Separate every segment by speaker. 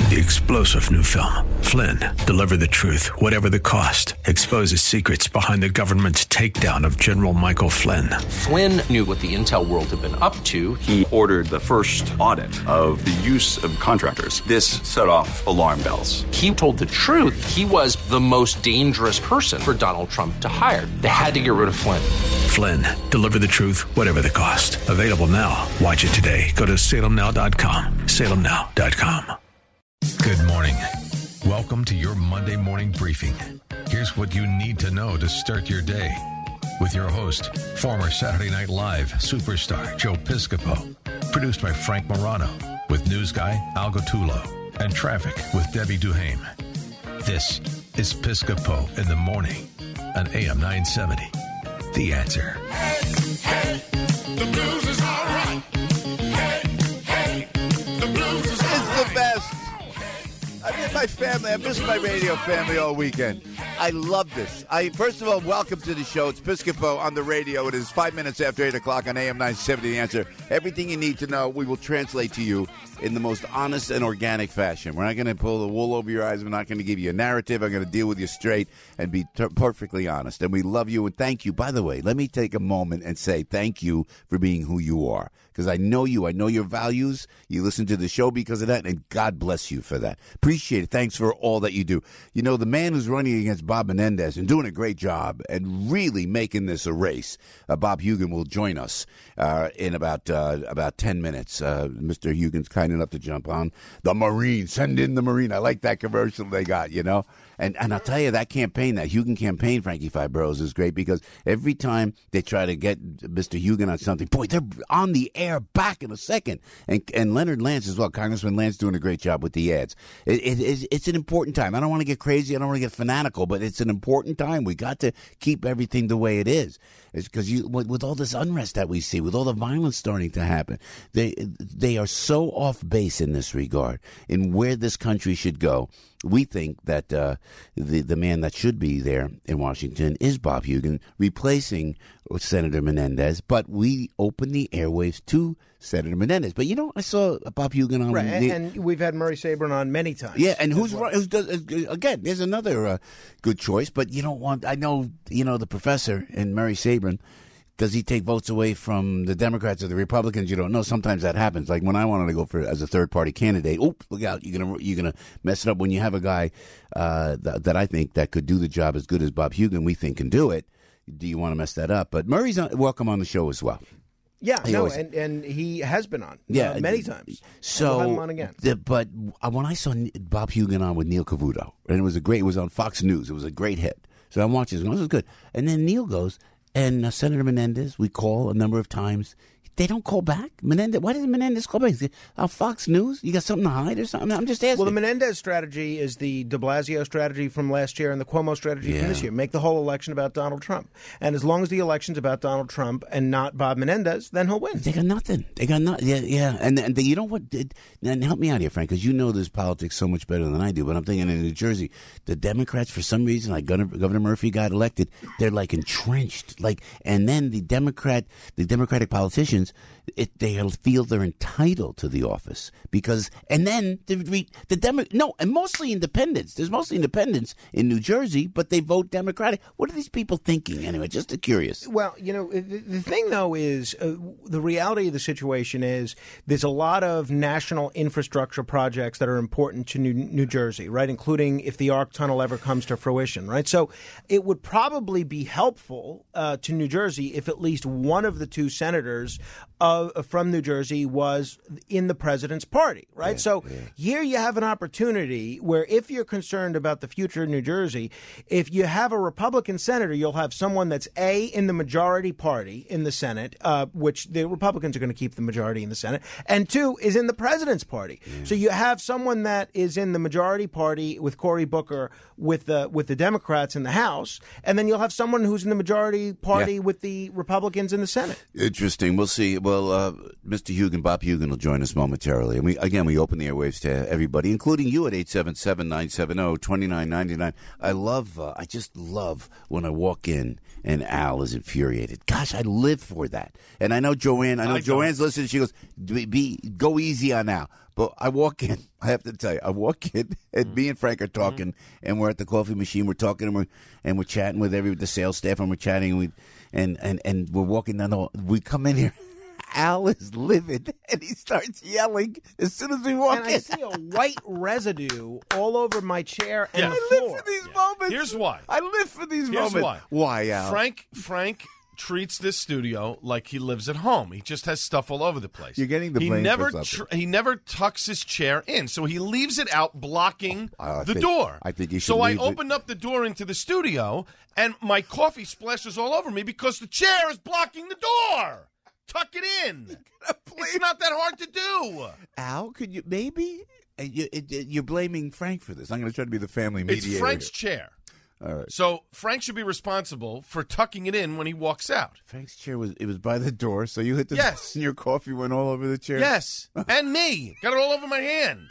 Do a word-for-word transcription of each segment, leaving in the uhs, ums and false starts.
Speaker 1: The explosive new film, Flynn, deliver the truth, whatever the cost, exposes secrets behind the government's takedown of General Michael Flynn.
Speaker 2: Flynn knew what the intel world had been up to.
Speaker 3: He ordered the first audit of the use of contractors. This set off alarm bells.
Speaker 2: He told the truth. He was the most dangerous person for Donald Trump to hire. They had to get rid of Flynn.
Speaker 1: Flynn, deliver the truth, whatever the cost. Available now. Watch it today. Go to salem now dot com. salem now dot com.
Speaker 4: Good morning. Welcome to your Monday morning briefing. Here's what you need to know to start your day. With your host, former Saturday Night Live superstar Joe Piscopo. Produced by Frank Morano. With news guy Al Gattullo. And traffic with Debbie Duhame. This is Piscopo in the morning on A M nine seventy. The Answer.
Speaker 5: Hey, hey, the blues is all right. Hey, hey, the blues is all right.
Speaker 6: It's the best. I miss my family. I miss my radio family all weekend. I love this. I First of all, welcome to the show. It's Piscopo on the radio. It is five minutes after eight o'clock on A M nine seventy. The Answer. Everything you need to know, we will translate to you in the most honest and organic fashion. We're not going to pull the wool over your eyes. We're not going to give you a narrative. I'm going to deal with you straight and be ter- perfectly honest. And we love you and thank you. By the way, let me take a moment and say thank you for being who you are. Because I know you. I know your values. You listen to the show because of that, and God bless you for that. Appreciate it. Thanks for all that you do. You know, the man who's running against Bob Menendez and doing a great job and really making this a race, uh, Bob Hugin will join us uh, in about uh, about ten minutes. Uh, Mister Hugin's kind enough to jump on. The Marine. Send in the Marine. I like that commercial they got, you know. And and I'll tell you, that campaign, that Hugin campaign, Frankie Five Boroughs, is great because every time they try to get Mister Hugin on something, boy, they're on the air back in a second. And and Leonard Lance as well, Congressman Lance doing a great job with the ads. It, it, it's, it's an important time. I don't want to get crazy. I don't want to get fanatical, but it's an important time. We got to keep everything the way it is. It's because you, with, with all this unrest that we see, with all the violence starting to happen, they they are so off base in this regard, in where this country should go. We think that uh, the the man that should be there in Washington is Bob Hugin, replacing Senator Menendez. But we open the airwaves to Senator Menendez. But you know, I saw Bob Hugin on,
Speaker 7: right, and,
Speaker 6: the,
Speaker 7: and we've had Murray Sabrin on many times.
Speaker 6: Yeah, and who's
Speaker 7: well.
Speaker 6: right? Who's does, again? There's another uh, good choice. But you don't want. I know you know the professor and Murray Sabrin. Does he take votes away from the Democrats or the Republicans? You don't know. Sometimes that happens. Like when I wanted to go for as a third party candidate. Oops, look out! You're gonna you're gonna mess it up. When you have a guy uh, that, that I think that could do the job as good as Bob Hugin, we think can do it. Do you want to mess that up? But Murray's on, welcome on the show as well.
Speaker 7: Yeah,
Speaker 6: he
Speaker 7: no,
Speaker 6: always,
Speaker 7: and, and he has been on.
Speaker 6: Yeah,
Speaker 7: uh, many times.
Speaker 6: So,
Speaker 7: we'll have him on again.
Speaker 6: The, but when I saw Bob Hugin on with Neil Cavuto, and it was a great. It was on Fox News. It was a great hit. So I'm watching this. This is good. And then Neil goes. And uh, Senator Menendez, we call a number of times. They don't call back. Menendez, why doesn't Menendez call back? Uh, Fox News, you got something to hide or something? I'm just asking.
Speaker 7: Well, the Menendez strategy is the de Blasio strategy from last year and the Cuomo strategy
Speaker 6: yeah.
Speaker 7: from this year. Make the whole election about Donald Trump. And as long as the election's about Donald Trump and not Bob Menendez, then he'll win.
Speaker 6: They got nothing. They got nothing. Yeah, yeah. And, and they, you know what? It, and help me out here, Frank, because you know this politics so much better than I do. But I'm thinking in New Jersey, the Democrats, for some reason, like Governor, Governor Murphy got elected, they're like entrenched. Like, and then the Democrat, the Democratic politicians, it, they feel they're entitled to the office because, and then the the Demo, no, and mostly independents. There's mostly independents in New Jersey, but they vote Democratic. What are these people thinking anyway? Just curious.
Speaker 7: Well, you know, the, the thing though is uh, the reality of the situation is there's a lot of national infrastructure projects that are important to New, New Jersey, right? Including if the ARC tunnel ever comes to fruition, right? So it would probably be helpful uh, to New Jersey if at least one of the two senators uh, from New Jersey was in the president's party, right? Yeah, so yeah. Here you have an opportunity where if you're concerned about the future of New Jersey, if you have a Republican senator, you'll have someone that's A, in the majority party in the Senate, uh, which the Republicans are going to keep the majority in the Senate, and two, is in the president's party. Yeah. So you have someone that is in the majority party with Cory Booker with the, with the Democrats in the House, and then you'll have someone who's in the majority party yeah. with the Republicans in the Senate.
Speaker 6: Interesting. We'll see. Well, uh, Mister Hugan, Bob Hugan will join us momentarily. And we again, we open the airwaves to everybody, including you at eight seven seven, nine seven zero, two nine nine nine. I love, uh, I just love when I walk in and Al is infuriated. Gosh, I live for that. And I know Joanne, I know
Speaker 8: I
Speaker 6: Joanne's listening. She goes, be, be go easy on Al. But I walk in, I have to tell you, I walk in, and me and Frank are talking, mm-hmm. and we're at the coffee machine. We're talking, and we're and we're chatting with every the sales staff, and we're chatting, and we and and, and we're walking down the. We come in here. Al is livid, and he starts yelling as soon as we walk
Speaker 7: and
Speaker 6: in.
Speaker 7: I see a white residue all over my chair and
Speaker 8: Yeah.
Speaker 7: the
Speaker 6: I
Speaker 7: floor.
Speaker 6: live for these
Speaker 8: Yeah.
Speaker 6: moments.
Speaker 8: Here's why.
Speaker 6: I live for these
Speaker 8: Here's
Speaker 6: moments.
Speaker 8: why.
Speaker 6: Why, Al?
Speaker 8: Frank Frank treats this studio like he lives at home. He just has stuff all over the place.
Speaker 6: You're getting the
Speaker 8: he
Speaker 6: blame
Speaker 8: never
Speaker 6: for something.
Speaker 8: tr- he never tucks his chair in, so he leaves it out blocking
Speaker 6: I
Speaker 8: the
Speaker 6: think-
Speaker 8: door.
Speaker 6: I think you should
Speaker 8: So I
Speaker 6: leave it-
Speaker 8: opened up the door into the studio, and my coffee splashes all over me because the chair is blocking the door. Tuck it in. It's not that hard to do.
Speaker 6: Al, could you maybe? uh, You, it, it- you're blaming Frank for this. I'm going to try to be the family mediator.
Speaker 8: It's Frank's chair.
Speaker 6: All right.
Speaker 8: So Frank should be responsible for tucking it in when he walks out.
Speaker 6: Frank's chair was it was by the door, so you hit the
Speaker 8: Yes.
Speaker 6: and your coffee went all over the chair.
Speaker 8: Yes, and me. Got it all over my hand.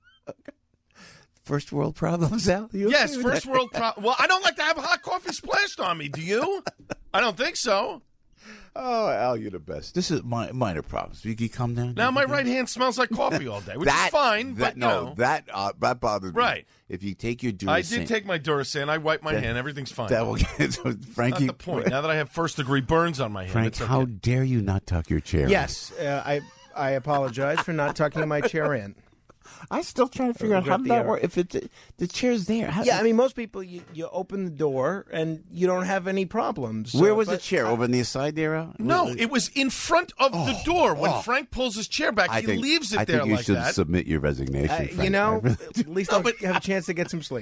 Speaker 6: First world problems, Al. You
Speaker 8: Yes,
Speaker 6: okay with
Speaker 8: first
Speaker 6: that?
Speaker 8: world problem. Well, I don't like to have hot coffee splashed on me. Do you? I don't think so.
Speaker 6: Oh, Al, you're the best. This is my minor problems. You can calm down.
Speaker 8: Now
Speaker 6: You
Speaker 8: my
Speaker 6: can-
Speaker 8: right hand smells like coffee all day, which
Speaker 6: that,
Speaker 8: is fine.
Speaker 6: That,
Speaker 8: but you
Speaker 6: no,
Speaker 8: know,
Speaker 6: that uh, that bothers me.
Speaker 8: Right.
Speaker 6: If you take your Duracell,
Speaker 8: I did take my Duracell. I wiped my
Speaker 6: That-
Speaker 8: hand. Everything's fine.
Speaker 6: that will get so, Frankie.
Speaker 8: Not the point. Now that I have first degree burns on my hand,
Speaker 6: Frank,
Speaker 8: it's okay.
Speaker 6: how dare you not tuck your chair? in?
Speaker 7: Yes, uh, I I apologize for not tucking my chair in.
Speaker 6: I'm still trying to figure out how
Speaker 7: regret the
Speaker 6: that
Speaker 7: error.
Speaker 6: works. If it's the chair's there, how,
Speaker 7: Yeah, I mean, most people, you, you open the door and you don't have any problems.
Speaker 6: where
Speaker 7: So-
Speaker 6: was the
Speaker 7: but
Speaker 6: chair? Over on the side there, Al?
Speaker 8: No,
Speaker 6: Where-
Speaker 8: it was in front of the door. When
Speaker 6: oh.
Speaker 8: Frank pulls his chair back,
Speaker 6: I
Speaker 8: he
Speaker 6: think,
Speaker 8: leaves it
Speaker 6: I
Speaker 8: there
Speaker 6: think you
Speaker 8: like
Speaker 6: should
Speaker 8: that.
Speaker 6: submit your resignation.
Speaker 7: Uh,
Speaker 6: Frank.
Speaker 7: you know,
Speaker 6: I really do.
Speaker 7: at least
Speaker 8: No,
Speaker 7: I'll
Speaker 8: but-
Speaker 7: have a chance to get some sleep.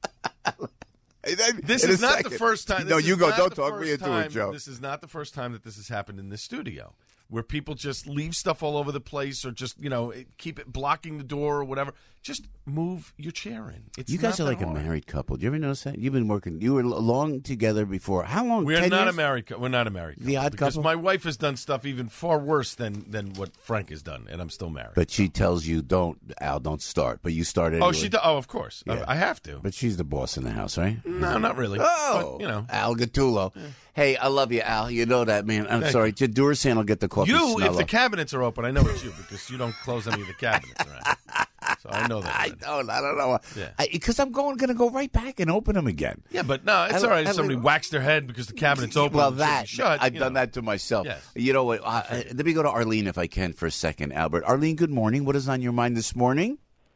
Speaker 8: This
Speaker 6: In a
Speaker 8: is not
Speaker 6: second.
Speaker 8: the first time.
Speaker 6: No,
Speaker 8: this
Speaker 6: you
Speaker 8: is
Speaker 6: go.
Speaker 8: not
Speaker 6: Don't
Speaker 8: the
Speaker 6: talk me
Speaker 8: first
Speaker 6: into
Speaker 8: time,
Speaker 6: it, Joe.
Speaker 8: This is not the first time that this has happened in this studio, where people just leave stuff all over the place, or just you know keep it blocking the door or whatever. Just move your chair in. It's
Speaker 6: You guys
Speaker 8: not
Speaker 6: are
Speaker 8: that
Speaker 6: like a
Speaker 8: hard.
Speaker 6: married couple. Do you ever notice that? You've been working. You were long together before. How long?
Speaker 8: We're
Speaker 6: ten
Speaker 8: not
Speaker 6: years?
Speaker 8: a married. cou- We're not a married.
Speaker 6: The
Speaker 8: couple,
Speaker 6: odd
Speaker 8: because
Speaker 6: couple?
Speaker 8: my wife has done stuff even far worse than than what Frank has done, and I'm still married.
Speaker 6: But she tells you, "Don't, Al, don't start." But you started.
Speaker 8: oh,
Speaker 6: anyway.
Speaker 8: she. Do- oh, of course.
Speaker 6: Yeah.
Speaker 8: I, I have to.
Speaker 6: But she's the boss in the house, right?
Speaker 8: no, not really.
Speaker 6: Oh,
Speaker 8: But, you know.
Speaker 6: Al Gattulo. Hey, I love you, Al. You know that, man. I'm
Speaker 8: Thank
Speaker 6: sorry. To Duracell will get the coffee.
Speaker 8: You,
Speaker 6: smell
Speaker 8: if the
Speaker 6: off.
Speaker 8: cabinets are open, I know it's you because you don't close any of the cabinets. Right? So I know that.
Speaker 6: I
Speaker 8: already.
Speaker 6: don't. I don't know.
Speaker 8: Yeah.
Speaker 6: Because I'm going going to go right back and open them again.
Speaker 8: Yeah, but no, it's
Speaker 6: I-
Speaker 8: all right
Speaker 6: I-
Speaker 8: if somebody whacks their head because the cabinet's open.
Speaker 6: Well,
Speaker 8: and it should be
Speaker 6: that
Speaker 8: shut,
Speaker 6: I've
Speaker 8: you
Speaker 6: done
Speaker 8: know.
Speaker 6: that to myself.
Speaker 8: Yes.
Speaker 6: You know what? Uh, uh, let me go to Arlene if I can for a second, Albert. Arlene, good morning. What is on your mind this morning?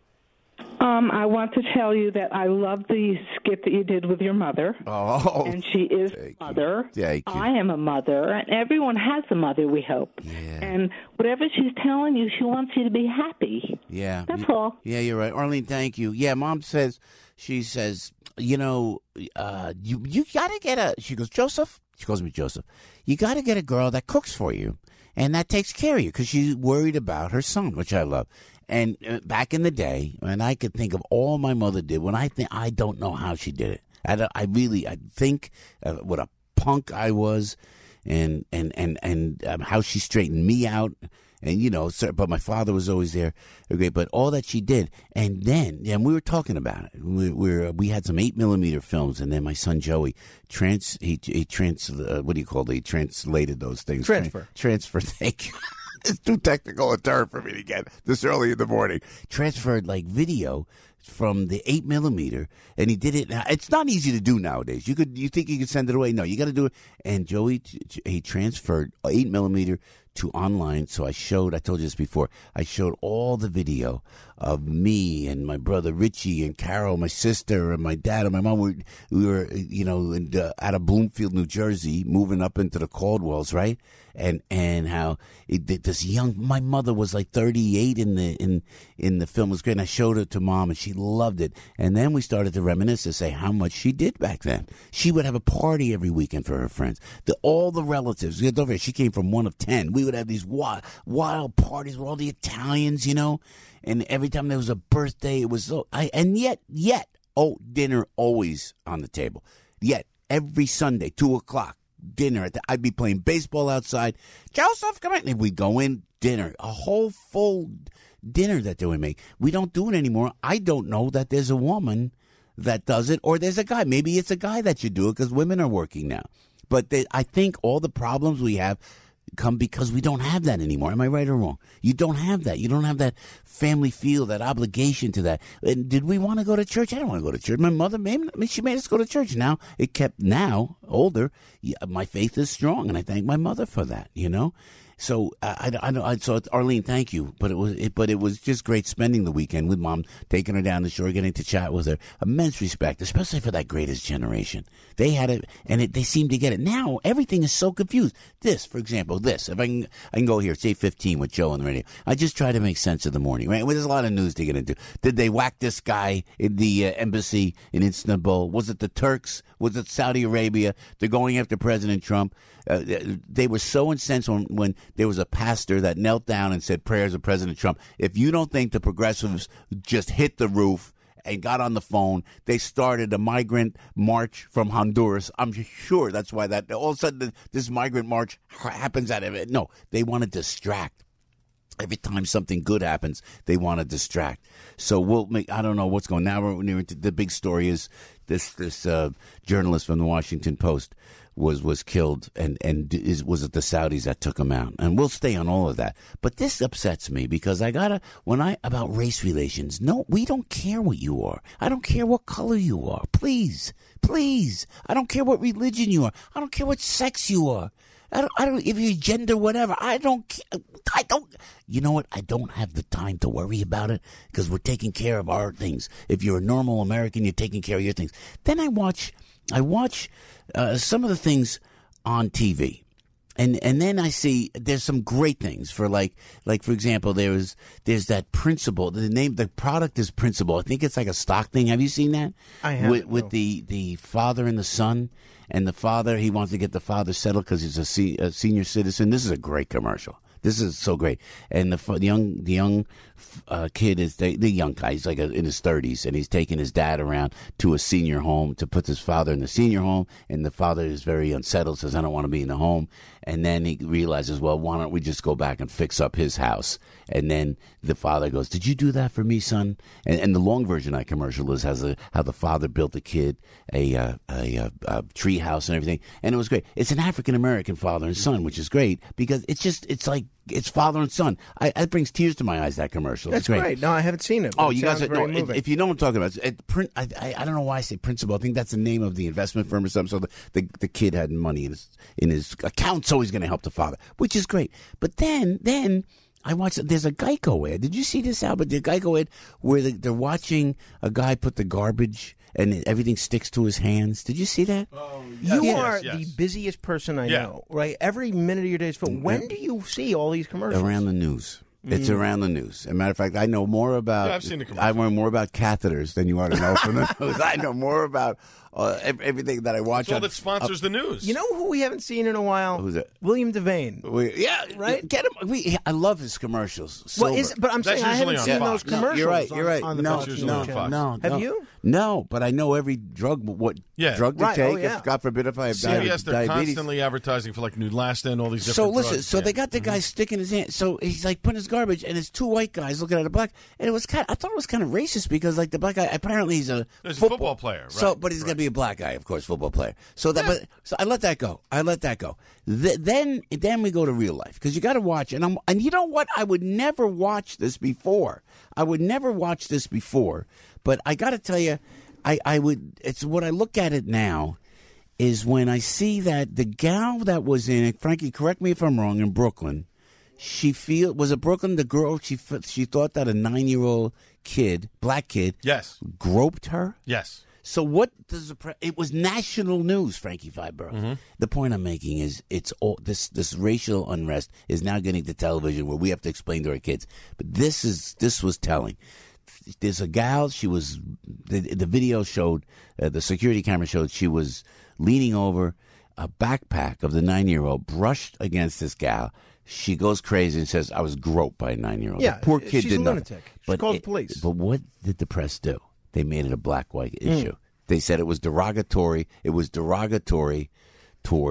Speaker 9: Um, I want to tell you that I love the skit that you did with your mother.
Speaker 6: Oh,
Speaker 9: And she is
Speaker 6: Thank you.
Speaker 9: a mother.
Speaker 6: Thank you.
Speaker 9: I am a mother, and everyone has a mother, we hope.
Speaker 6: Yeah.
Speaker 9: And whatever she's telling you, she wants you to be happy.
Speaker 6: yeah.
Speaker 9: That's
Speaker 6: Y-
Speaker 9: all.
Speaker 6: Yeah, you're right, Arlene. Thank you. Yeah, Mom says she says you know uh, you you got to get a. She goes, Joseph. She calls me Joseph. You got to get a girl that cooks for you and that takes care of you because she's worried about her son, which I love. And uh, back in the day, when I could think of all my mother did, when I think I don't know how she did it. I, don't- I really I think uh, what a punk I was, and and and and um, how she straightened me out. And, you know, sir, but my father was always there. Okay, but all that she did. And then, and we were talking about it. We we we had some eight millimeter films, and then my son Joey, trans, he, he trans, uh, what do you call it? He translated those things.
Speaker 7: Transfer.
Speaker 6: Transfer, thank you. It's too technical a term for me to get this early in the morning. Transferred, like, video from the eight millimeter, and he did it. Now, it's not easy to do nowadays. You could, you think you could send it away? No, you got to do it. And Joey, he transferred eight millimeter to online. So I showed, I told you this before, I showed all the video of me and my brother Richie and Carol, my sister, and my dad and my mom. We, we were, you know, in, uh, out of Bloomfield, New Jersey, moving up into the Caldwells, right? And and how it, this young, my mother was like thirty-eight in the in in the film. It was great. And I showed it to Mom, and she loved it. And then we started to reminisce and say how much she did back then. She would have a party every weekend for her friends. The, all the relatives. Don't forget, she came from one of ten. We would have these wild, wild parties with all the Italians, you know. And every time there was a birthday, it was so. I and yet, yet, oh, dinner always on the table. Yet every Sunday, two o'clock.
Speaker 10: dinner. I'd be playing baseball outside. Joseph, come in. And we'd go in, dinner, a whole full dinner that they would make. We don't do it anymore. I don't know that there's a woman that does it, or there's a guy. Maybe it's a guy that should do it because women are working now. But they, I think all the problems we have come because we don't have that anymore. Am I right or wrong? You don't have that. You don't have that family feel, that obligation to that. And did we want to go to church? I don't want to go to church. My mother made, I mean, she made us go to church. Now, it kept, now, older, yeah, my faith is strong, and I thank my mother for that, you know? So I, I, I, I so Arlene, thank you, but it was it, but it was just great spending the weekend with Mom, taking her down the shore, getting to chat with her. Immense respect, especially for that greatest generation. They had it, and it, they seem to get it. Now everything is so confused. This, for example, this. If I can, I can go here. It's eight fifteen with Joe on the radio. I just try to make sense of the morning. Right? Well, there's a lot of news to get into. Did they whack this guy in the uh, embassy in Istanbul? Was it the Turks? Was it Saudi Arabia? They're going after President Trump. Uh, they were so incensed when, when there was a pastor that knelt down and said prayers of President Trump. If you don't think the progressives just hit the roof and got on the phone, they started a migrant march from Honduras. I'm sure that's why that all of a sudden this migrant march happens out of it. No, they want to distract. Every time something good happens, they want to distract. So we'll make, I don't know what's going on. Now we're near to, the big story is this this uh, journalist from the Washington Post was was killed, and and is, was it the Saudis that took him out? And we'll stay on all of that. But this upsets me because I gotta when I about race relations. No, we don't care what you are. I don't care what color you are. Please, please. I don't care what religion you are. I don't care what sex you are. I don't, I don't, if you gender, whatever, I don't, I don't, you know what? I don't have the time to worry about it because we're taking care of our things. If you're a normal American, you're taking care of your things. Then I watch, I watch uh, some of the things on T V. And and then I see there's some great things for like like for example there's there's that Principal, the name the product is Principal. I think it's like a stock thing. Have you seen that?
Speaker 7: I have.
Speaker 10: With, with
Speaker 7: no.
Speaker 10: the, the father and the son, and the father he wants to get the father settled because he's a, se- a senior citizen. This is a great commercial. This is so great. And the, the young the young uh, kid is the, the young guy. He's like a, in his thirties, and he's taking his dad around to a senior home to put his father in the senior home. And the father is very unsettled, says, "I don't want to be in the home." And then he realizes, well, why don't we just go back and fix up his house? And then the father goes, "Did you do that for me, son?" And, and the long version of that commercial is has a, how the father built the kid a uh, a, a, a tree house and everything. And it was great. It's an African American father and son, which is great because it's just it's like it's father and son. I, it brings tears to my eyes. That commercial.
Speaker 7: That's
Speaker 10: it's great.
Speaker 7: great. No, I haven't seen it.
Speaker 10: Oh,
Speaker 7: it
Speaker 10: you guys
Speaker 7: very
Speaker 10: know if you know what I'm talking about. It, print, I, I I don't know why I say Principal. I think that's the name of the investment firm or something. So the the, the kid had money in his in his account, so he's going to help the father, which is great. But then then. I watched. There's a Geico ad. Did you see this, Albert? The Geico ad where the, they're watching a guy put the garbage and everything sticks to his hands. Did you see that?
Speaker 8: Oh,
Speaker 7: You
Speaker 8: yes,
Speaker 7: are
Speaker 8: yes.
Speaker 7: the busiest person I
Speaker 8: Yeah.
Speaker 7: know, right? Every minute of your day is full. When do you see all these commercials?
Speaker 10: Around the news. It's around the news. As a matter of fact, I know more about.
Speaker 8: Yeah, I've seen the
Speaker 10: I
Speaker 8: commercials.
Speaker 10: know more about catheters than you ought to know from the news. I know more about uh, ev- everything that I watch.
Speaker 8: It's all
Speaker 10: on,
Speaker 8: that sponsors the news.
Speaker 7: You know who we haven't seen in a while?
Speaker 10: Who's that?
Speaker 7: William Devane.
Speaker 10: We, yeah,
Speaker 7: Right?
Speaker 10: Get him. We, I love his commercials.
Speaker 7: Well,
Speaker 10: Silver.
Speaker 7: is, but I'm
Speaker 8: That's
Speaker 7: saying I
Speaker 8: usually
Speaker 7: haven't
Speaker 8: on
Speaker 7: seen
Speaker 8: Fox.
Speaker 7: those
Speaker 10: No,
Speaker 7: commercials.
Speaker 10: you're right. You're
Speaker 7: on-
Speaker 10: right.
Speaker 7: On the
Speaker 10: no,
Speaker 7: Fox
Speaker 8: usually
Speaker 10: no,
Speaker 8: on Fox.
Speaker 10: no,
Speaker 7: Have
Speaker 10: no.
Speaker 7: you?
Speaker 10: No, but I know every drug. What
Speaker 8: Yeah.
Speaker 10: drug to
Speaker 7: Right,
Speaker 10: take?
Speaker 7: oh, yeah.
Speaker 10: If God forbid, if I have
Speaker 8: C B S,
Speaker 10: di-
Speaker 8: they're
Speaker 10: diabetes.
Speaker 8: constantly advertising for like Neulasta and all these
Speaker 10: So
Speaker 8: different
Speaker 10: listen,
Speaker 8: drugs.
Speaker 10: so
Speaker 8: Yeah.
Speaker 10: they got the guy sticking his hand. So he's like putting his garbage, and it's two white guys looking at a black. And it was kind. Of, I thought it was kind of racist because like the black guy apparently he's a
Speaker 8: He's a
Speaker 10: football,
Speaker 8: football player, right,
Speaker 10: So, but he's
Speaker 8: right.
Speaker 10: gonna be a black guy, of course, football player. So that, but so I let that go. I let that go. Th- then, then we go to real life because you got to watch. And I'm, and you know what? I would never watch this before. I would never watch this before. But I got to tell you, I, I would. It's what I look at it now. Is when I see that the gal that was in it, Frankie, correct me if I'm wrong, in Brooklyn, she feel was it Brooklyn? The girl she f- she thought that a nine year old kid, black kid,
Speaker 8: Yes.
Speaker 10: groped her.
Speaker 8: Yes.
Speaker 10: So what does the pre- it was national news, Frankie Fibro.
Speaker 8: Mm-hmm.
Speaker 10: The point I'm making is it's all this this racial unrest is now getting to television where we have to explain to our kids. But this is this was telling. There's a gal. She was the the video showed uh, the security camera showed she was leaning over a backpack of the nine year old brushed against this gal. She goes crazy and says, "I was groped by a nine year old."
Speaker 7: Yeah,
Speaker 10: the poor kid
Speaker 7: she's
Speaker 10: did
Speaker 7: a
Speaker 10: nothing.
Speaker 7: lunatic. She called
Speaker 10: it-
Speaker 7: the police.
Speaker 10: But what did the press do? They made it a black white
Speaker 7: Mm.
Speaker 10: issue. They said it was derogatory. It was derogatory toward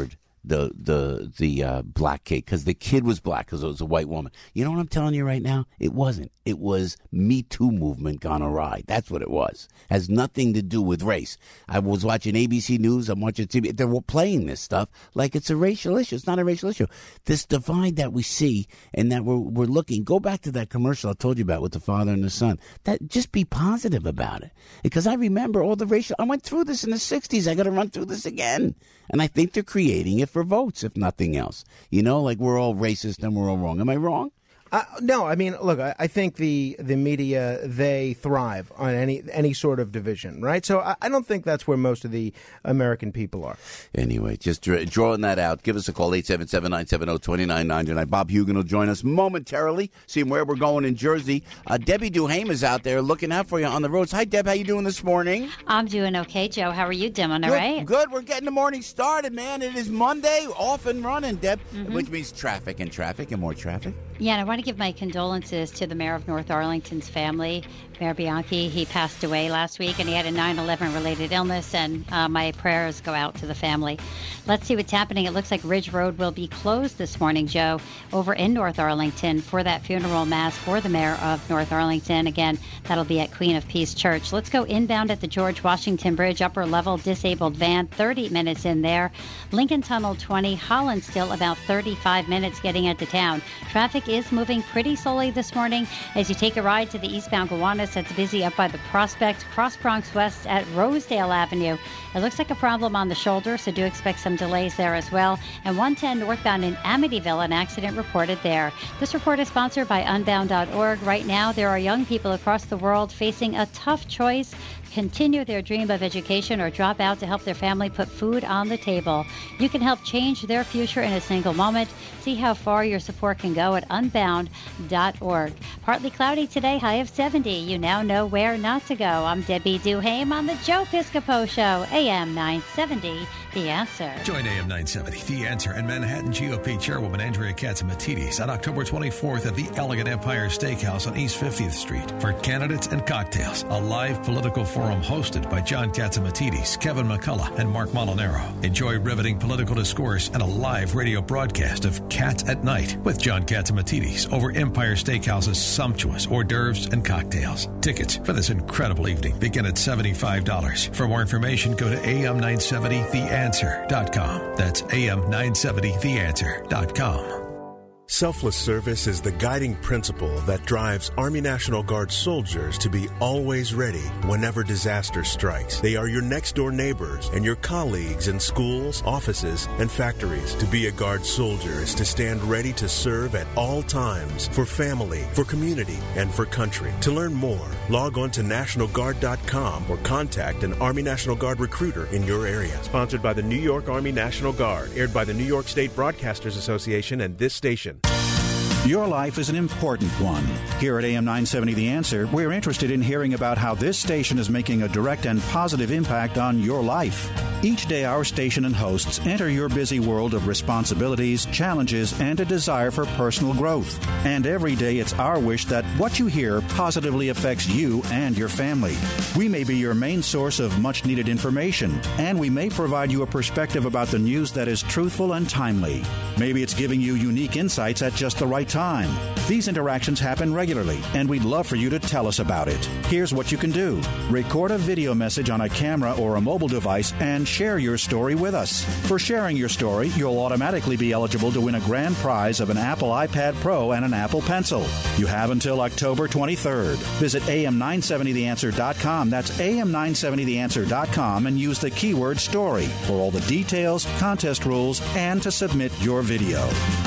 Speaker 10: the the the uh, black kid because the kid was black because it was a white woman. You know what I'm telling you right now? It wasn't. It was Me Too movement gone awry. That's what it was. Has nothing to do with race. I was watching A B C News. I'm watching T V. They were playing this stuff like it's a racial issue. It's not a racial issue. This divide that we see and that we're we're looking. Go back to that commercial I told you about with the father and the son. That just be positive about it because I remember all the racial. I went through this in the sixties. I got to run through this again. And I think they're creating it for votes, if nothing else. You know, like we're all racist and we're all wrong. Am I wrong?
Speaker 7: Uh, no, I mean, look, I, I think the, the media, they thrive on any any sort of division, right? So I, I don't think that's where most of the American people are.
Speaker 10: Anyway, just dra- drawing that out. Give us a call, eight seven seven, nine seven zero, two nine nine nine. Bob Hugan will join us momentarily, seeing where we're going in Jersey. Uh, Debbie Duhame is out there looking out for you on the roads. Hi, Deb. How you doing this morning?
Speaker 11: I'm doing okay, Joe. How are you doing, all
Speaker 10: good,
Speaker 11: right?
Speaker 10: Good. We're getting the morning started, man. It is Monday, off and running, Deb,
Speaker 11: Mm-hmm.
Speaker 10: which means traffic and traffic and more traffic.
Speaker 11: Yeah, and I want to give my condolences to the mayor of North Arlington's family, Mayor Bianchi. He passed away last week, and he had a nine eleven related illness, and uh, my prayers go out to the family. Let's see what's happening. It looks like Ridge Road will be closed this morning, Joe, over in North Arlington for that funeral mass for the mayor of North Arlington. Again, that'll be at Queen of Peace Church. Let's go inbound at the George Washington Bridge, upper level disabled van, thirty minutes in there. Lincoln Tunnel twenty, Holland still about thirty-five minutes getting into town. Traffic is moving pretty slowly this morning as you take a ride to the eastbound Gowanus. That's busy up by the Prospect, Cross Bronx West at Rosedale Avenue. It looks like a problem on the shoulder, so do expect some delays there as well. And one ten northbound in Amityville, an accident reported there. This report is sponsored by unbound dot org. Right now, there are young people across the world facing a tough choice: continue their dream of education or drop out to help their family put food on the table. You can help change their future in a single moment. See how far your support can go at unbound dot org. Partly cloudy today, high of seventy. You now know where not to go. I'm Debbie Duhame on the Joe Piscopo Show, A M nine seventy, The Answer.
Speaker 4: Join A M nine seventy, The Answer, and Manhattan G O P Chairwoman Andrea Katzimatidis on October twenty-fourth at the Elegant Empire Steakhouse on East fiftieth Street for Candidates and Cocktails, a live political forum hosted by John Katzimatidis, Kevin McCullough, and Mark Molinaro. Enjoy riveting political discourse and a live radio broadcast of Cats at Night with John Katzimatidis over Empire Steakhouse's sumptuous hors d'oeuvres and cocktails. Tickets for this incredible evening begin at seventy-five dollars. For more information, go to A M nine seventy the answer dot com. That's A M nine seventy the answer dot com.
Speaker 12: Selfless service is the guiding principle that drives Army National Guard soldiers to be always ready whenever disaster strikes. They are your next-door neighbors and your colleagues in schools, offices, and factories. To be a Guard soldier is to stand ready to serve at all times for family, for community, and for country. To learn more, log on to National Guard dot com or contact an Army National Guard recruiter in your area. Sponsored by the New York Army National Guard, aired by the New York State Broadcasters Association and this station.
Speaker 13: Your life is an important one. Here at A M nine seventy The Answer, we're interested in hearing about how this station is making a direct and positive impact on your life. Each day, our station and hosts enter your busy world of responsibilities, challenges, and a desire for personal growth. And every day, it's our wish that what you hear positively affects you and your family. We may be your main source of much-needed information, and we may provide you a perspective about the news that is truthful and timely. Maybe it's giving you unique insights at just the right time. These interactions happen regularly, and we'd love for you to tell us about it. Here's what you can do. Record a video message on a camera or a mobile device and share your story with us. For sharing your story, you'll automatically be eligible to win a grand prize of an Apple iPad Pro and an Apple Pencil. You have until October twenty-third. Visit A M nine seventy the answer dot com. That's A M nine seventy the answer dot com and use the keyword story for all the details, contest rules, and to submit your video.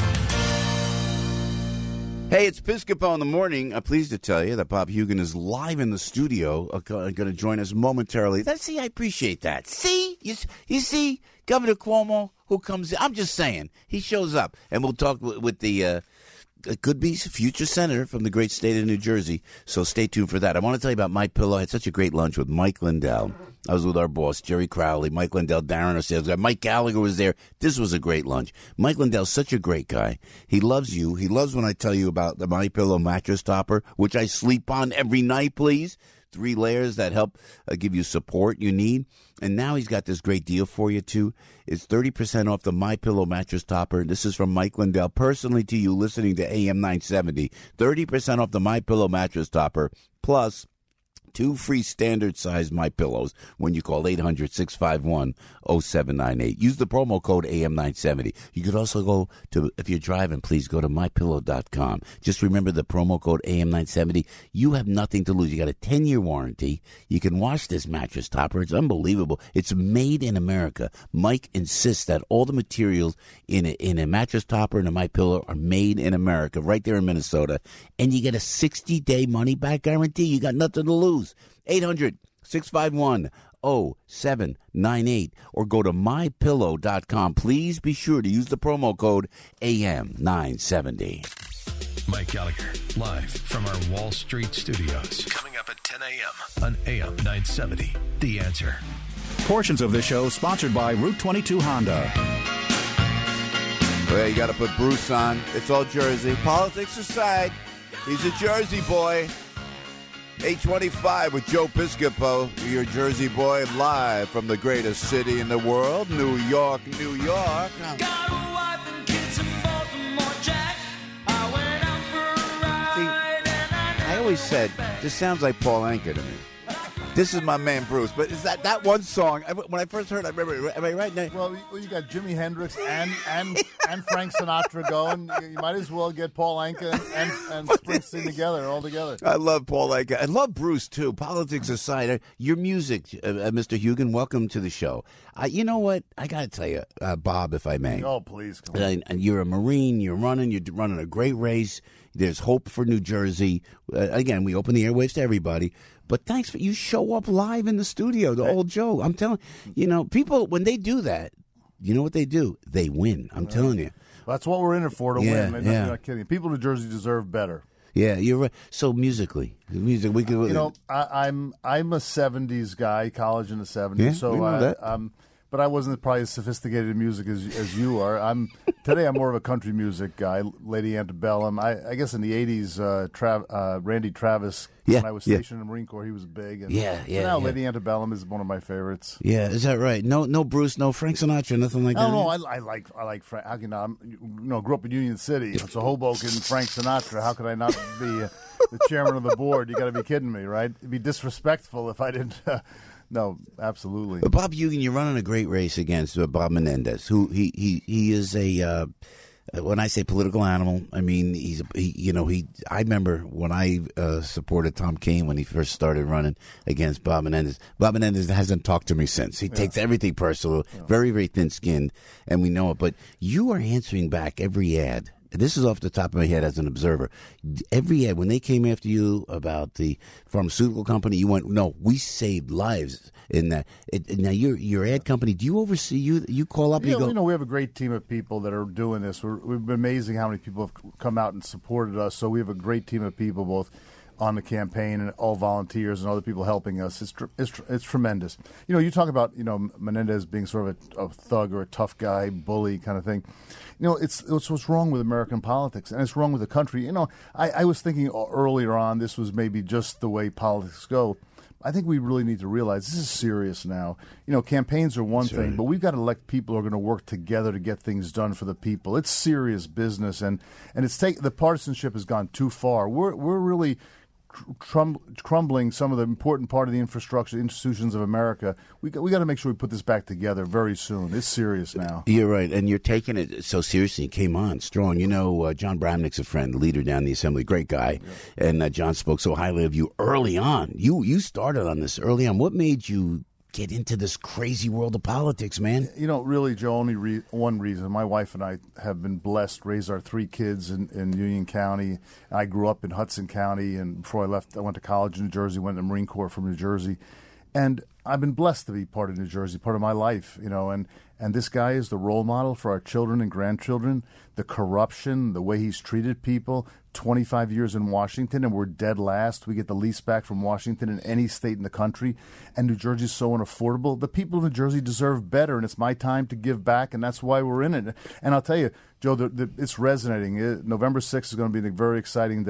Speaker 10: Hey, it's Piscopo in the morning. I'm pleased to tell you that Bob Hugan is live in the studio, uh, going to join us momentarily. That, see, I appreciate that. See? You, you see, Governor Cuomo, who comes in, I'm just saying, he shows up, and we'll talk with, with the, uh, it could be future senator from the great state of New Jersey, so stay tuned for that. I want to tell you about My Pillow. I had such a great lunch with Mike Lindell. I was with our boss, Jerry Crowley, Mike Lindell, Darren, our sales guy. Mike Gallagher was there. This was a great lunch. Mike Lindell's such a great guy. He loves you. He loves when I tell you about the My Pillow mattress topper, which I sleep on every night, please. three layers that help uh, give you support you need. And now he's got this great deal for you, too. It's thirty percent off the MyPillow mattress topper. This is from Mike Lindell, personally to you, listening to A M nine seventy. thirty percent off the MyPillow mattress topper, plus two free standard-sized MyPillows when you call eight hundred, six five one, oh seven nine eight. Use the promo code A M nine seventy. You could also go to, if you're driving, please go to my pillow dot com. Just remember the promo code A M nine seventy. You have nothing to lose. You got a ten-year warranty. You can wash this mattress topper. It's unbelievable. It's made in America. Mike insists that all the materials in a, in a mattress topper and a MyPillow are made in America, right there in Minnesota. And you get a sixty-day money-back guarantee. You got nothing to lose. eight hundred, six five one, oh seven nine eight or go to my pillow dot com. Please be sure to use the promo code A M nine seventy.
Speaker 4: Mike Gallagher, live from our Wall Street studios. Coming up at ten a.m. on A M nine seventy. The Answer.
Speaker 13: Portions of this show sponsored by Route twenty-two Honda.
Speaker 6: Well, you got to put Bruce on. It's all Jersey. Politics aside, he's a Jersey boy. eight twenty-five with Joe Piscopo, your Jersey boy, live from the greatest city in the world, New York, New York.
Speaker 5: Got a wife and kids in Baltimore, Jack. I went out for a ride and I
Speaker 6: I always said, this sounds like Paul Anka to me. This is my man Bruce, but is that that one song? I, when I first heard it, I remember, am I right now?
Speaker 14: Well, you, you got Jimi Hendrix and and, and Frank Sinatra going. You, you might as well get Paul Anka and, and Springsteen together, all together.
Speaker 6: I love Paul Anka. I love Bruce, too. Politics aside, uh, your music, uh, uh, Mister Hugan, welcome to the show. Uh, you know what? I got to tell you, uh, Bob, if I may.
Speaker 14: Oh, please. Come on.
Speaker 6: Uh, and you're a Marine. You're running. You're running a great race. There's hope for New Jersey. Uh, again, we open the airwaves to everybody. But thanks for you show up live in the studio, the old Joe. I'm telling you, know, people, when they do that, you know what they do? They win. I'm telling you.
Speaker 14: That's what we're in it for, to
Speaker 6: Yeah,
Speaker 14: win. Man.
Speaker 6: yeah.
Speaker 14: You're not kidding. People in New Jersey deserve better.
Speaker 6: Yeah, you're right. So musically, music, we could.
Speaker 14: You know, I, I'm I'm a seventies guy, college in the seventies.
Speaker 6: Yeah,
Speaker 14: so
Speaker 6: we know
Speaker 14: I,
Speaker 6: that.
Speaker 14: um, but I wasn't probably as sophisticated in music as as you are. I'm today. I'm more of a country music guy. Lady Antebellum. I, I guess in the eighties, uh, Trav, uh, Randy Travis.
Speaker 6: Yeah,
Speaker 14: when I was
Speaker 6: yeah.
Speaker 14: stationed in the Marine Corps, he was big. And
Speaker 6: Yeah, yeah,
Speaker 14: So now
Speaker 6: yeah.
Speaker 14: Lady Antebellum is one of my favorites.
Speaker 6: Yeah, is that right? No, no Bruce, no Frank Sinatra, nothing like
Speaker 14: I
Speaker 6: that.
Speaker 14: don't know. I, I like I like Frank. How can I? You know, grew up in Union City. It's a Hoboken. Frank Sinatra. How could I not be uh, the chairman of the board? You got to be kidding me, right? It'd be disrespectful if I didn't. Uh, no, absolutely.
Speaker 6: But Bob Hugan, you're running a great race against uh, Bob Menendez, who he he he is a. Uh, when I say political animal, I mean he's he, you know he. I remember when I uh, supported Tom Kean when he first started running against Bob Menendez. Bob Menendez hasn't talked to me since. He
Speaker 14: Yeah.
Speaker 6: takes everything personal, very very thin skinned, and we know it. But you are answering back every ad. This is off the top of my head as an observer. Every ad, when they came after you about the pharmaceutical company, you went, no, we saved lives in that. It, now, your your ad company, do you oversee, you you call up and
Speaker 14: Yeah,
Speaker 6: you go,
Speaker 14: you know, we have a great team of people that are doing this. We're, we've been amazing how many people have come out and supported us. So we have a great team of people, both on the campaign and all volunteers and other people helping us. It's tr- it's, tr- it's tremendous. You know, you talk about, you know, Menendez being sort of a, a thug or a tough guy, bully kind of thing. You know, it's, it's what's wrong with American politics, and it's wrong with the country. You know, I, I was thinking earlier on this was maybe just the way politics go. I think we really need to realize this is serious now. You know, campaigns are one
Speaker 6: That's
Speaker 14: thing,
Speaker 6: right.
Speaker 14: but we've got to elect people who are going to work together to get things done for the people. It's serious business, and, and it's take, the partisanship has gone too far. We're we're really Trum, crumbling some of the important part of the infrastructure institutions of America. We got, we got to make sure we put this back together very soon. It's serious now.
Speaker 6: You're right, and you're taking it so seriously. It came on strong. You know, uh, John Bramnick's a friend, leader down the assembly, great guy, yeah. and uh, John spoke so highly of you early on. You you started on this early on. What made you get into this crazy world of politics, man?
Speaker 14: You know, really, Joe, only re- one reason. My wife and I have been blessed, raised our three kids in, in Union County. I grew up in Hudson County, and before I left, I went to college in New Jersey, went to the Marine Corps from New Jersey. And I've been blessed to be part of New Jersey, part of my life, you know, and, and this guy is the role model for our children and grandchildren. The corruption, the way he's treated people, twenty-five years in Washington, and we're dead last. We get the least back from Washington in any state in the country, and New Jersey's so unaffordable. The people of New Jersey deserve better, and it's my time to give back, and that's why we're in it. And I'll tell you, Joe, the, the, it's resonating. It, November sixth is going to be a very exciting day.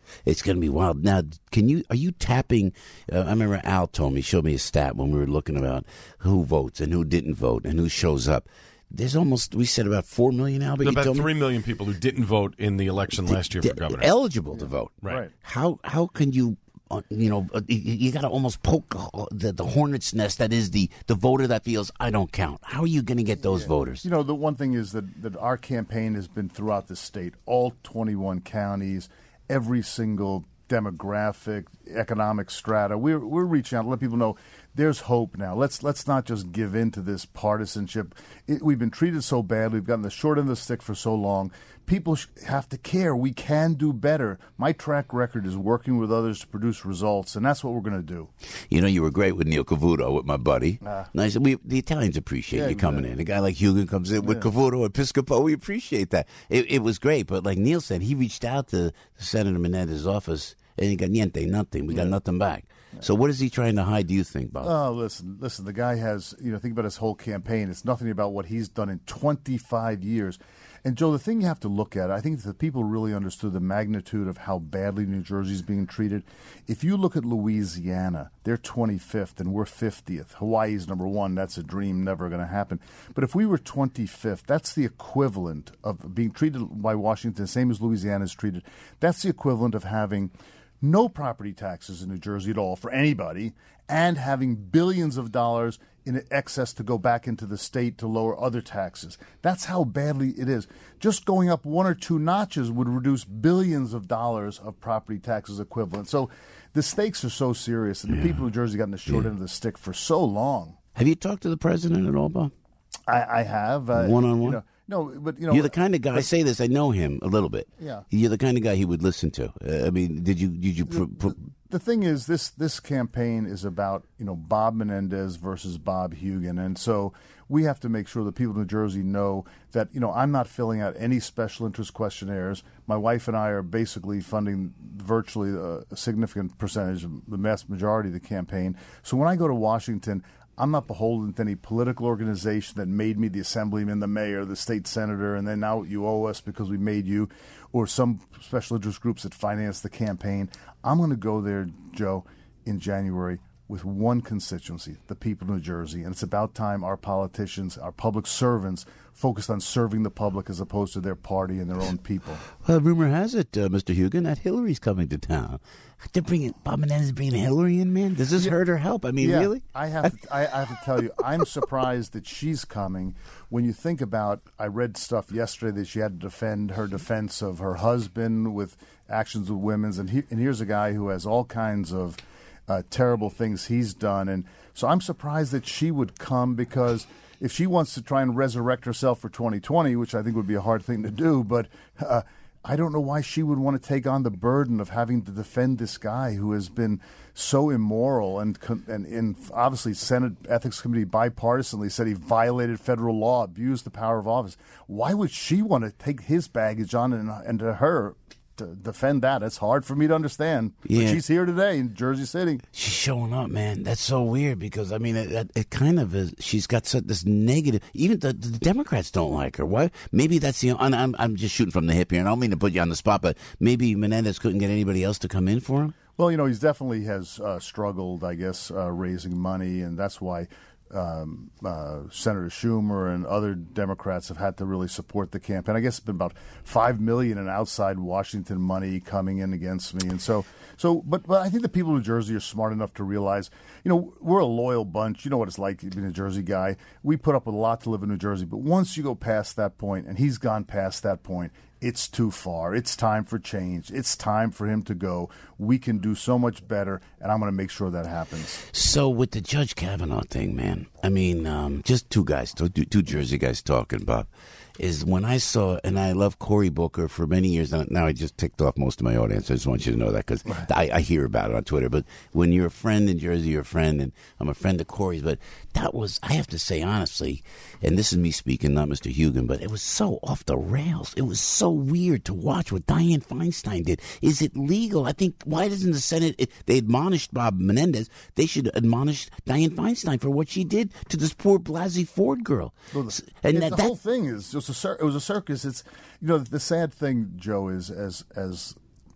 Speaker 10: It's going to be wild. Now, can you? Are you tapping? Uh, I remember Al told me, showed me a stat when we were looking about who votes and who didn't vote and who shows up. There's almost, we said about four million, Albert.
Speaker 8: There's
Speaker 10: you
Speaker 8: about
Speaker 10: told me?
Speaker 8: three million people who didn't vote in the election
Speaker 10: D-
Speaker 8: last year
Speaker 10: d-
Speaker 8: for governor.
Speaker 10: Eligible to vote.
Speaker 8: Right.
Speaker 10: How how can you, uh, you know, uh, you, you got to almost poke the, the hornet's nest that is the, the voter that feels, I don't count. How are you going to get those
Speaker 14: Yeah.
Speaker 10: voters?
Speaker 14: You know, the one thing is that, that our campaign has been throughout the state, all twenty-one counties, every single demographic, economic strata. We're we're reaching out to let people know there's hope now. Let's let's not just give in to this partisanship. It, we've been treated so bad. We've gotten the short end of the stick for so long. People sh- have to care. We can do better. My track record is working with others to produce results, and that's what we're going to do.
Speaker 10: You know, you were great with Neil Cavuto, with my buddy.
Speaker 14: Ah.
Speaker 10: Nice. We, the Italians appreciate
Speaker 14: Yeah,
Speaker 10: you coming
Speaker 14: exactly.
Speaker 10: in. A guy like Hugan comes in with
Speaker 14: Yeah.
Speaker 10: Cavuto and Piscopo. We appreciate that. It, it was great. But like Neil said, he reached out to Senator Menendez's office, and he got niente, nothing. We got
Speaker 14: Yeah.
Speaker 10: nothing back. So what is he trying to hide, do you think, Bob?
Speaker 14: Oh, listen, listen. The guy has, you know, think about his whole campaign. It's nothing about what he's done in twenty-five years. And, Joe, the thing you have to look at, I think the people really understood the magnitude of how badly New Jersey's being treated. If you look at Louisiana, they're twenty-fifth and we're fiftieth. Hawaii's number one. That's a dream, never going to happen. But if we were twenty-fifth, that's the equivalent of being treated by Washington, the same as Louisiana is treated. That's the equivalent of having no property taxes in New Jersey at all for anybody, and having billions of dollars in excess to go back into the state to lower other taxes. That's how badly it is. Just going up one or two notches would reduce billions of dollars of property taxes equivalent. So the stakes are so serious, and the people of New Jersey got in the short end of the stick for so long.
Speaker 10: Have you talked to the president at all, Bob?
Speaker 14: I, I have. Uh,
Speaker 10: One-on-one?
Speaker 14: You know, no, but, you know.
Speaker 10: You're the kind of guy, I
Speaker 14: but-
Speaker 10: say this, I know him a little bit.
Speaker 14: Yeah.
Speaker 10: You're the kind of guy he would listen to. Uh, I mean, did you, did you, pr- pr-
Speaker 14: The thing is, this this campaign is about, you know, Bob Menendez versus Bob Hugan, and so we have to make sure that people in New Jersey know that, you know, I'm not filling out any special interest questionnaires. My wife and I are basically funding virtually a, a significant percentage, the vast majority of the campaign. So when I go to Washington, I'm not beholden to any political organization that made me the assemblyman, the mayor, the state senator, and then now you owe us because we made you, or some special interest groups that finance the campaign. I'm going to go there, Joe, in January with one constituency, the people of New Jersey. And it's about time our politicians, our public servants, focused on serving the public as opposed to their party and their own people.
Speaker 10: well, rumor has it, uh, Mister Hugan, that Hillary's coming to town. They're bringing, Bob Menendez is bringing Hillary in, man? Does this
Speaker 14: Yeah.
Speaker 10: hurt or help? I mean,
Speaker 14: Yeah,
Speaker 10: really?
Speaker 14: I have to, I, I have to tell you, I'm surprised that she's coming. When you think about, I read stuff yesterday that she had to defend her defense of her husband with actions with women's, and, he, and here's a guy who has all kinds of uh, terrible things he's done. And so I'm surprised that she would come, because if she wants to try and resurrect herself for twenty twenty, which I think would be a hard thing to do, but uh, I don't know why she would want to take on the burden of having to defend this guy who has been so immoral and and, and obviously Senate Ethics Committee bipartisanly said he violated federal law, abused the power of office. Why would she want to take his baggage on and, and to her to defend that? It's hard for me to understand.
Speaker 10: Yeah.
Speaker 14: But she's here today in Jersey City.
Speaker 10: She's showing up, man. That's so weird because, I mean, it, it, it kind of is. She's got such, this negative. Even the, the Democrats don't like her. Why? Maybe that's the. And I'm, I'm just shooting from the hip here, and I don't mean to put you on the spot, but maybe Menendez couldn't get anybody else to come in for him.
Speaker 14: Well, you know, he's definitely has uh, struggled, I guess, uh, raising money, and that's why um, uh, Senator Schumer and other Democrats have had to really support the campaign. I guess it's been about five million in outside Washington money coming in against me, and so, so. But, but I think the people of New Jersey are smart enough to realize, you know, we're a loyal bunch. You know what it's like being a Jersey guy. We put up with a lot to live in New Jersey, but once you go past that point, and he's gone past that point, it's too far. It's time for change. It's time for him to go. We can do so much better, and I'm going to make sure that happens.
Speaker 10: So with the Judge Kavanaugh thing, man, I mean, um, just two guys, two, two Jersey guys talking, Bob, is when I saw, and I love Cory Booker for many years, and now I just ticked off most of my audience. I just want you to know that because right. I, I hear about it on Twitter. But when you're a friend in Jersey, you're a friend, and I'm a friend of Cory's. But that was, I have to say honestly, and this is me speaking, not Mister Hugan, but it was so off the rails. It was so weird to watch what Dianne Feinstein did. Is it legal? I think, why doesn't the Senate, it, they admonished Bob Menendez, they should admonish Dianne Feinstein for what she did to this poor Blasey Ford girl.
Speaker 14: Well, the,
Speaker 10: and
Speaker 14: that,
Speaker 10: that,
Speaker 14: the whole thing is just a cir- it was a circus. It's, you know, the sad thing, Joe, is as as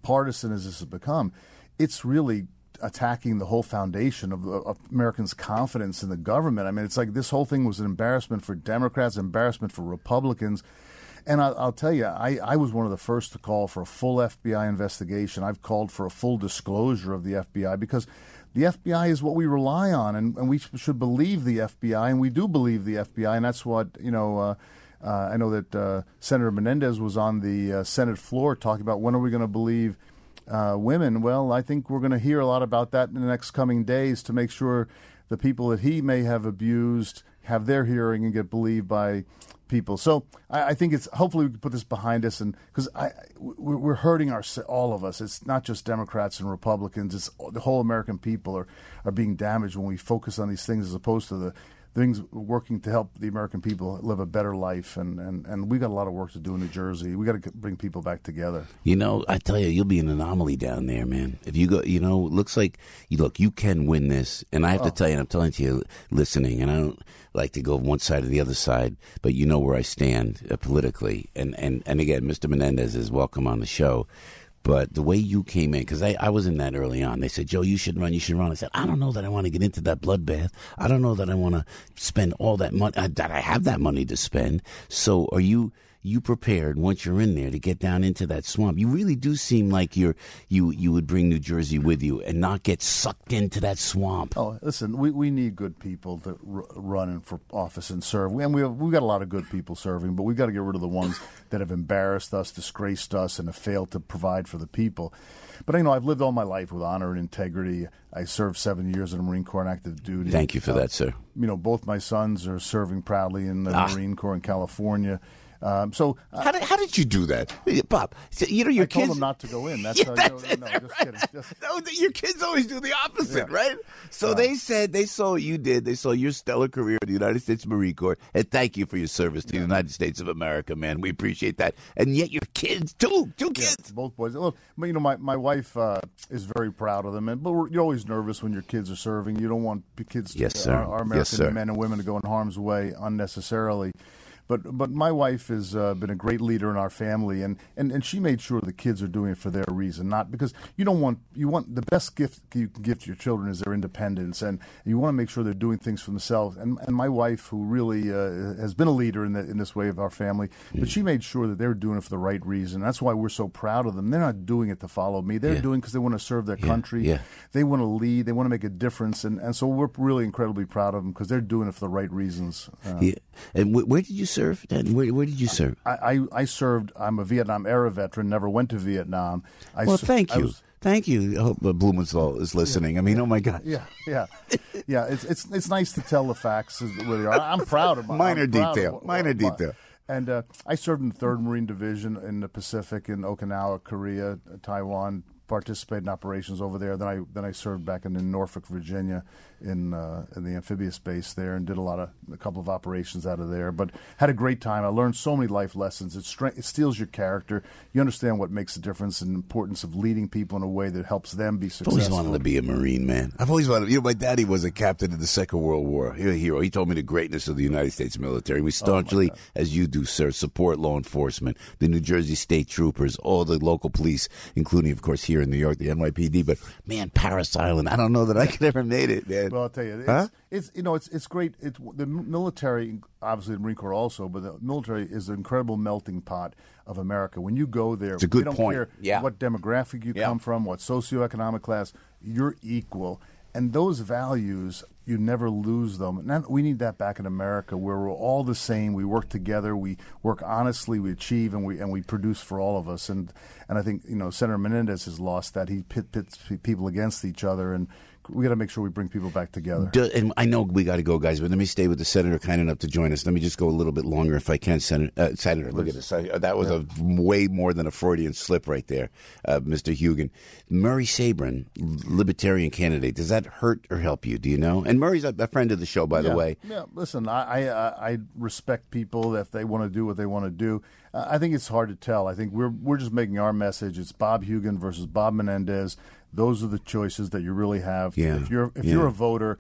Speaker 14: partisan as this has become, it's really attacking the whole foundation of, of Americans' confidence in the government. I mean, it's like this whole thing was an embarrassment for Democrats, embarrassment for Republicans. And I'll, I'll tell you, I, I was one of the first to call for a full F B I investigation. I've called for a full disclosure of the F B I because the F B I is what we rely on, and, and we should believe the F B I, and we do believe the F B I, and that's what, you know, uh, uh, I know that uh, Senator Menendez was on the uh, Senate floor talking about when are we going to believe uh, women. Well, I think we're going to hear a lot about that in the next coming days to make sure the people that he may have abused have their hearing and get believed by people. So I, I think it's hopefully we can put this behind us, and because I we're, we're hurting our all of us. It's not just Democrats and Republicans. It's the whole American people are are being damaged when we focus on these things as opposed to the things working to help the American people live a better life. And, and, and we got a lot of work to do in New Jersey. We got to bring people back together.
Speaker 10: You know, I tell you, you'll be an anomaly down there, man. If you go, you know, it looks like you look, you can win this. And I have
Speaker 14: Oh.
Speaker 10: to tell you, and I'm telling you, listening, and I don't like to go one side or the other side, but you know where I stand uh, politically. And, and, and again, Mister Menendez is welcome on the show. But the way you came in, because I, I was in that early on. They said, Joe, you should run, you should run. I said, I don't know that I want to get into that bloodbath. I don't know that I want to spend all that money, uh, that I have that money to spend. So are you you prepared once you're in there to get down into that swamp? You really do seem like you're you you would bring New Jersey with you and not get sucked into that swamp.
Speaker 14: Oh, listen, we, we need good people to r- run for office and serve. And we have, we've got a lot of good people serving, but we've got to get rid of the ones that have embarrassed us, disgraced us, and have failed to provide for the people. But, you know, I've lived all my life with honor and integrity. I served seven years in the Marine Corps on active duty.
Speaker 10: Thank you for
Speaker 14: Uh,
Speaker 10: that, sir.
Speaker 14: You know, both my sons are serving proudly in the
Speaker 10: Ah.
Speaker 14: Marine Corps in California. Um, so uh,
Speaker 10: How did, how did you do that? Pop, so, you know, your
Speaker 14: I told
Speaker 10: kids...
Speaker 14: them not to go in. That's
Speaker 10: Yeah,
Speaker 14: how,
Speaker 10: that's
Speaker 14: no,
Speaker 10: it,
Speaker 14: no,
Speaker 10: right.
Speaker 14: just kidding. Just,
Speaker 10: No, your kids always do the opposite,
Speaker 14: Yeah.
Speaker 10: right? So
Speaker 14: Uh,
Speaker 10: they said they saw what you did. They saw your stellar career in the United States Marine Corps, and thank you for your service to the United States of America, man. We appreciate that. And yet your kids, too, two
Speaker 14: Yeah,
Speaker 10: kids.
Speaker 14: both boys. Look, but, you know, my, my wife uh, is very proud of them, and but we're, you're always nervous when your kids are serving. You don't want the kids,
Speaker 10: Yes,
Speaker 14: uh,
Speaker 10: sir.
Speaker 14: our, our American
Speaker 10: Yes, sir.
Speaker 14: men and women, to go in harm's way unnecessarily. But but my wife has uh, been a great leader in our family, and, and, and she made sure the kids are doing it for their reason, not because you don't want you want the best gift you can give to your children is their independence, and you want to make sure they're doing things for themselves. And and my wife, who really uh, has been a leader in the, in this way of our family, but she made sure that they were doing it for the right reason. That's why we're so proud of them. They're not doing it to follow me; they're
Speaker 10: Yeah.
Speaker 14: doing it because they want to serve their
Speaker 10: Yeah,
Speaker 14: country.
Speaker 10: yeah.
Speaker 14: They want to lead. They want to make a difference, and, and so we're really incredibly proud of them because they're doing it for the right reasons. Uh,
Speaker 10: Yeah. And wh- where did you serve, Dad? Where, where did you serve?
Speaker 14: I, I, I served. I'm a Vietnam era veteran. Never went to Vietnam. I
Speaker 10: Well,
Speaker 14: ser-
Speaker 10: thank
Speaker 14: I
Speaker 10: you.
Speaker 14: was-
Speaker 10: Thank you. I hope uh, Blumenthal is listening. I mean, oh, my God.
Speaker 14: yeah, yeah, yeah. It's it's it's nice to tell the facts as where they are. I'm proud of my
Speaker 10: Minor
Speaker 14: I'm proud
Speaker 10: detail,
Speaker 14: of-
Speaker 10: minor
Speaker 14: my-
Speaker 10: detail.
Speaker 14: And uh, I served in the third Marine Division in the Pacific in Okinawa, Korea, Taiwan. Participated in operations over there. Then I then I served back in, in Norfolk, Virginia, in uh, in the amphibious base there, and did a lot of a couple of operations out of there. But had a great time. I learned so many life lessons. It stre- it steals your character. You understand what makes the difference and the importance of leading people in a way that helps them be
Speaker 10: I've
Speaker 14: successful.
Speaker 10: always wanted to be a Marine, man. I've always wanted. You know, my daddy was a captain in the Second World War. He was a hero. He told me the greatness of the United States military. We staunchly, as you do, sir, support law enforcement, the New Jersey State Troopers, all the local police, including, of course, here in New York, the N Y P D. But man, Paris Island, I don't know that I could ever made it, man.
Speaker 14: Well, I'll tell you, it's,
Speaker 10: Huh?
Speaker 14: it's you know, it's it's great. It's the military, obviously the Marine Corps also, but the military is an incredible melting pot of America. When you go there,
Speaker 10: It's a good
Speaker 14: they don't
Speaker 10: point.
Speaker 14: care
Speaker 10: Yeah.
Speaker 14: what demographic you
Speaker 10: Yeah.
Speaker 14: come from, what socioeconomic class, you're equal. And those values, you never lose them. And we need that back in America, where we're all the same. We work together. We work honestly. We achieve, and we and we produce for all of us. And and I think you know Senator Menendez has lost that. He pit, pits people against each other, and we got to make sure we bring people back together.
Speaker 10: Do, and I know we got to go, guys, but let me stay with the senator kind enough to join us. Let me just go a little bit longer, if I can, Senator. Uh, senator, look at this. I, that was a way more than a Freudian slip right there, uh, Mister Hugan. Murray Sabrin, Libertarian candidate. Does that hurt or help you? Do you know? And Murray's a, a friend of the show, by
Speaker 14: yeah.
Speaker 10: the way.
Speaker 14: Yeah, listen, I, I I respect people if they want to do what they want to do. Uh, I think it's hard to tell. I think we're we're just making our message. It's Bob Hugan versus Bob Menendez. Those are the choices that you really have.
Speaker 10: Yeah,
Speaker 14: If you're if
Speaker 10: yeah.
Speaker 14: you're a voter,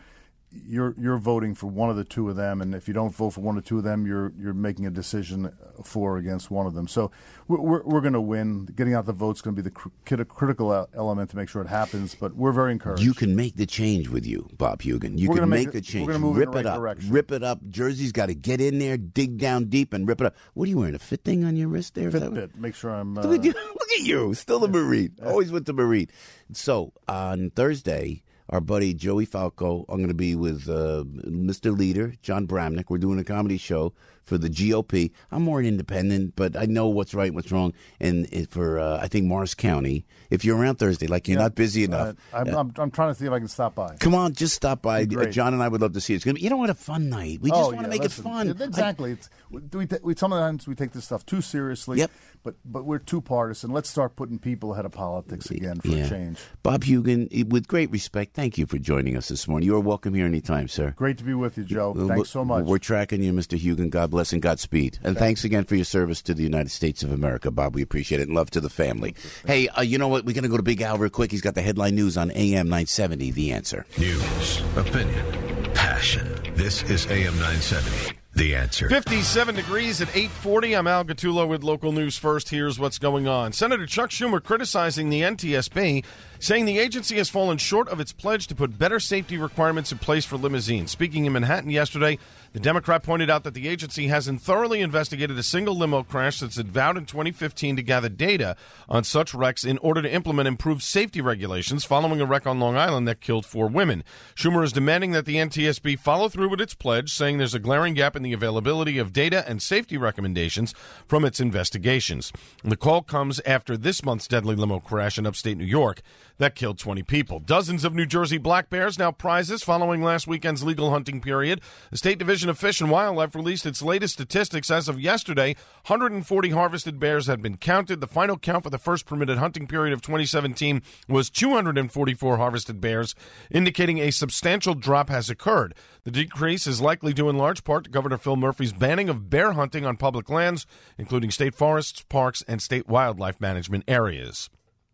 Speaker 14: you're you're voting for one of the two of them, and if you don't vote for one or two of them, you're you're making a decision for or against one of them. So we're we're, we're going to win. Getting out the vote is going to be the cr- critical element to make sure it happens. But we're very encouraged.
Speaker 10: You can make the change with you, Bob Hugan. You
Speaker 14: We're
Speaker 10: can
Speaker 14: gonna
Speaker 10: make
Speaker 14: make
Speaker 10: the
Speaker 14: it-
Speaker 10: change.
Speaker 14: we're gonna move in
Speaker 10: rip
Speaker 14: the
Speaker 10: it
Speaker 14: right
Speaker 10: up.
Speaker 14: direction.
Speaker 10: Rip it up. Jersey's got to get in there, dig down deep, and rip it up. What are you wearing? A fit thing on your wrist there? Is that what-
Speaker 14: Fitbit. Make sure I'm. Uh,
Speaker 10: Look at you! Look at you! Still the Marine. Always with the Marine. So on Thursday, our buddy Joey Falco, I'm going to be with uh, Mister Leader, John Bramnick. We're doing a comedy show for the G O P. I'm more an independent, but I know what's right and what's wrong. And it- for, uh, I think, Morris County, if you're around Thursday, like you're
Speaker 14: Yeah.
Speaker 10: not busy enough.
Speaker 14: Uh, I'm, I'm, I'm trying to see if I can stop by.
Speaker 10: Come on, just stop by.
Speaker 14: Be great.
Speaker 10: Uh, John and I would love to see it. It's gonna be, you know what, a fun night. We just
Speaker 14: Oh,
Speaker 10: want to
Speaker 14: yeah,
Speaker 10: make
Speaker 14: listen,
Speaker 10: it fun.
Speaker 14: yeah, Exactly. It's, we, we, sometimes we take this stuff too seriously.
Speaker 10: Yep.
Speaker 14: But but we're too partisan. Let's start putting people ahead of politics again for
Speaker 10: Yeah.
Speaker 14: a change.
Speaker 10: Bob Hugan, with great respect, thank you for joining us this morning. You are welcome here anytime, sir.
Speaker 14: Great to be with you, Joe.
Speaker 10: Uh,
Speaker 14: Thanks so much.
Speaker 10: We're tracking you, Mister Hugan. God bless and Godspeed. And thanks again for your service to the United States of America, Bob. We appreciate it. And love to the family. Hey, uh, you know what? We're going to go to Big Al real quick. He's got the headline news on A M nine seventy, The Answer.
Speaker 4: News, opinion, passion. This is A M nine seventy, The Answer.
Speaker 8: fifty-seven degrees at eight forty. I'm Al Gattulo with local news first. Here's what's going on. Senator Chuck Schumer criticizing the N T S B, saying the agency has fallen short of its pledge to put better safety requirements in place for limousines. Speaking in Manhattan yesterday, the Democrat pointed out that the agency hasn't thoroughly investigated a single limo crash since it vowed in twenty fifteen to gather data on such wrecks in order to implement improved safety regulations following a wreck on Long Island that killed four women. Schumer is demanding that the N T S B follow through with its pledge, saying there's a glaring gap in the availability of data and safety recommendations from its investigations. The call comes after this month's deadly limo crash in upstate New York that killed twenty people. Dozens of New Jersey black bears now prizes following last weekend's legal hunting period. The State Division of Fish and Wildlife released its latest statistics. As of yesterday, one hundred forty harvested bears had been counted. The final count for the first permitted hunting period of twenty seventeen was two hundred forty-four harvested bears, indicating a substantial drop has occurred. The decrease is likely due in large part to Governor Phil Murphy's banning of bear hunting on public lands, including state forests, parks, and state wildlife management areas.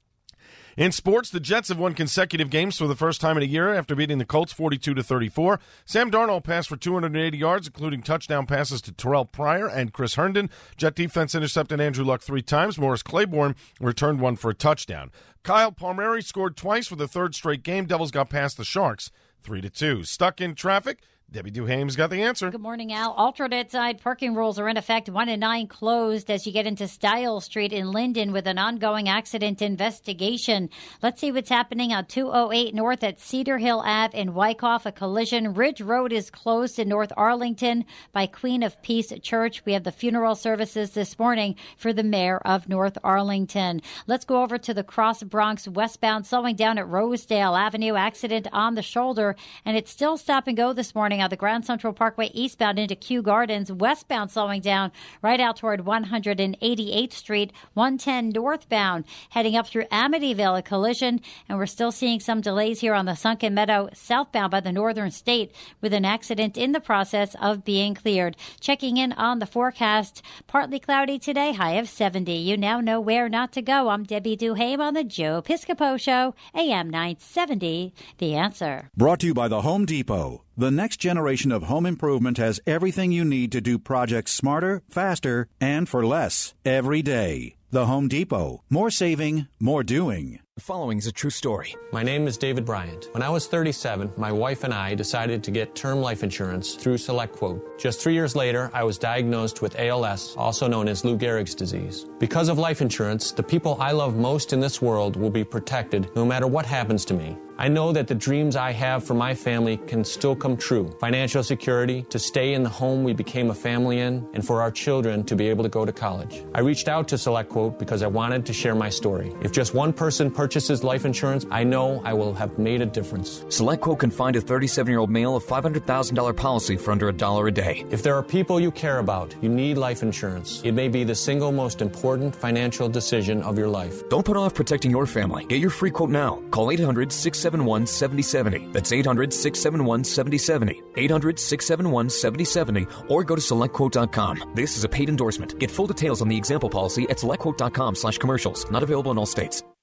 Speaker 8: In sports, the Jets have won consecutive games for the first time in a year after beating the Colts forty-two to thirty-four. Sam Darnold passed for two hundred eighty yards, including touchdown passes to Terrell Pryor and Chris Herndon. Jet defense intercepted Andrew Luck three times. Morris Claiborne returned one for a touchdown. Kyle Palmieri scored twice for the third straight game. Devils got past the Sharks three to two. Stuck in traffic? Debbie Duhame's got the answer.
Speaker 11: Good morning, Al. Alternate side parking rules are in effect. One and nine closed as you get into Stiles Street in Linden with an ongoing accident investigation. Let's see what's happening on two oh eight North at Cedar Hill Avenue in Wyckoff. A collision. Ridge Road is closed in North Arlington by Queen of Peace Church. We have the funeral services this morning for the mayor of North Arlington. Let's go over to the Cross Bronx westbound, slowing down at Rosedale Avenue. Accident on the shoulder, and it's still stop and go this morning on the Grand Central Parkway eastbound into Kew Gardens. Westbound slowing down right out toward one hundred eighty-eighth Street. one ten northbound heading up through Amityville, a collision, and we're still seeing some delays here on the Sunken Meadow southbound by the Northern State with an accident in the process of being cleared. Checking in on the forecast, partly cloudy today, high of seventy. You now know where not to go. I'm Debbie Duhame on the Joe Piscopo Show, A M nine seventy, The Answer.
Speaker 13: Brought to you by the Home Depot. The next generation of home improvement has everything you need to do projects smarter, faster, and for less every day. The Home Depot. More saving, more doing.
Speaker 15: The following is a true story. My name is David Bryant. When I was thirty-seven, my wife and I decided to get term life insurance through SelectQuote. Just three years later, I was diagnosed with A L S, also known as Lou Gehrig's disease. Because of life insurance, the people I love most in this world will be protected no matter what happens to me. I know that the dreams I have for my family can still come true. Financial security, to stay in the home we became a family in, and for our children to be able to go to college. I reached out to SelectQuote because I wanted to share my story. If just one person purchases life insurance, I know I will have made a difference.
Speaker 16: SelectQuote can find a thirty-seven-year-old male a five hundred thousand dollars policy for under a dollar a day.
Speaker 15: If there are people you care about, you need life insurance. It may be the single most important financial decision of your life.
Speaker 16: Don't put off protecting your family. Get your free quote now. Call eight hundred, six seven one, seven oh seven oh. That's eight hundred, six seven one, seven oh seven oh. eight hundred, six seven one, seven oh seven oh. Or go to select quote dot com. This is a paid endorsement. Get full details on the example policy at select quote dot com slash commercials. Not available in all states.